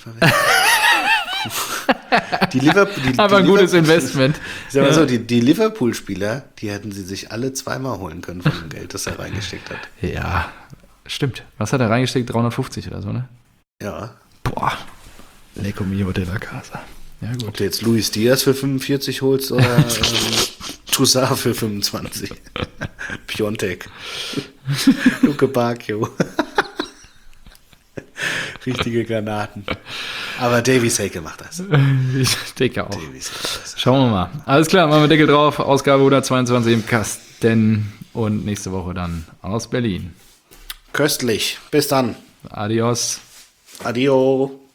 Speaker 2: Aber ein gutes Investment.
Speaker 1: Sag mal so, die Liverpool-Spieler, die hätten sie sich alle zweimal holen können von dem Geld, das er reingesteckt hat.
Speaker 2: Ja, stimmt. Was hat er reingesteckt? 350 oder so, ne?
Speaker 1: Ja.
Speaker 2: Boah. Lecco mio della casa. Ja, gut.
Speaker 1: Ob du jetzt Luis Diaz für 45 holst oder Toussaint für 25. Piontek. Luke Bacchio. Richtige Granaten. Aber Davy Selke macht das.
Speaker 2: Ich denke auch. Schauen wir mal. Alles klar, machen wir Deckel drauf. Ausgabe 122 im Kasten. Und nächste Woche dann aus Berlin.
Speaker 1: Köstlich. Bis dann.
Speaker 2: Adios.
Speaker 1: Adio.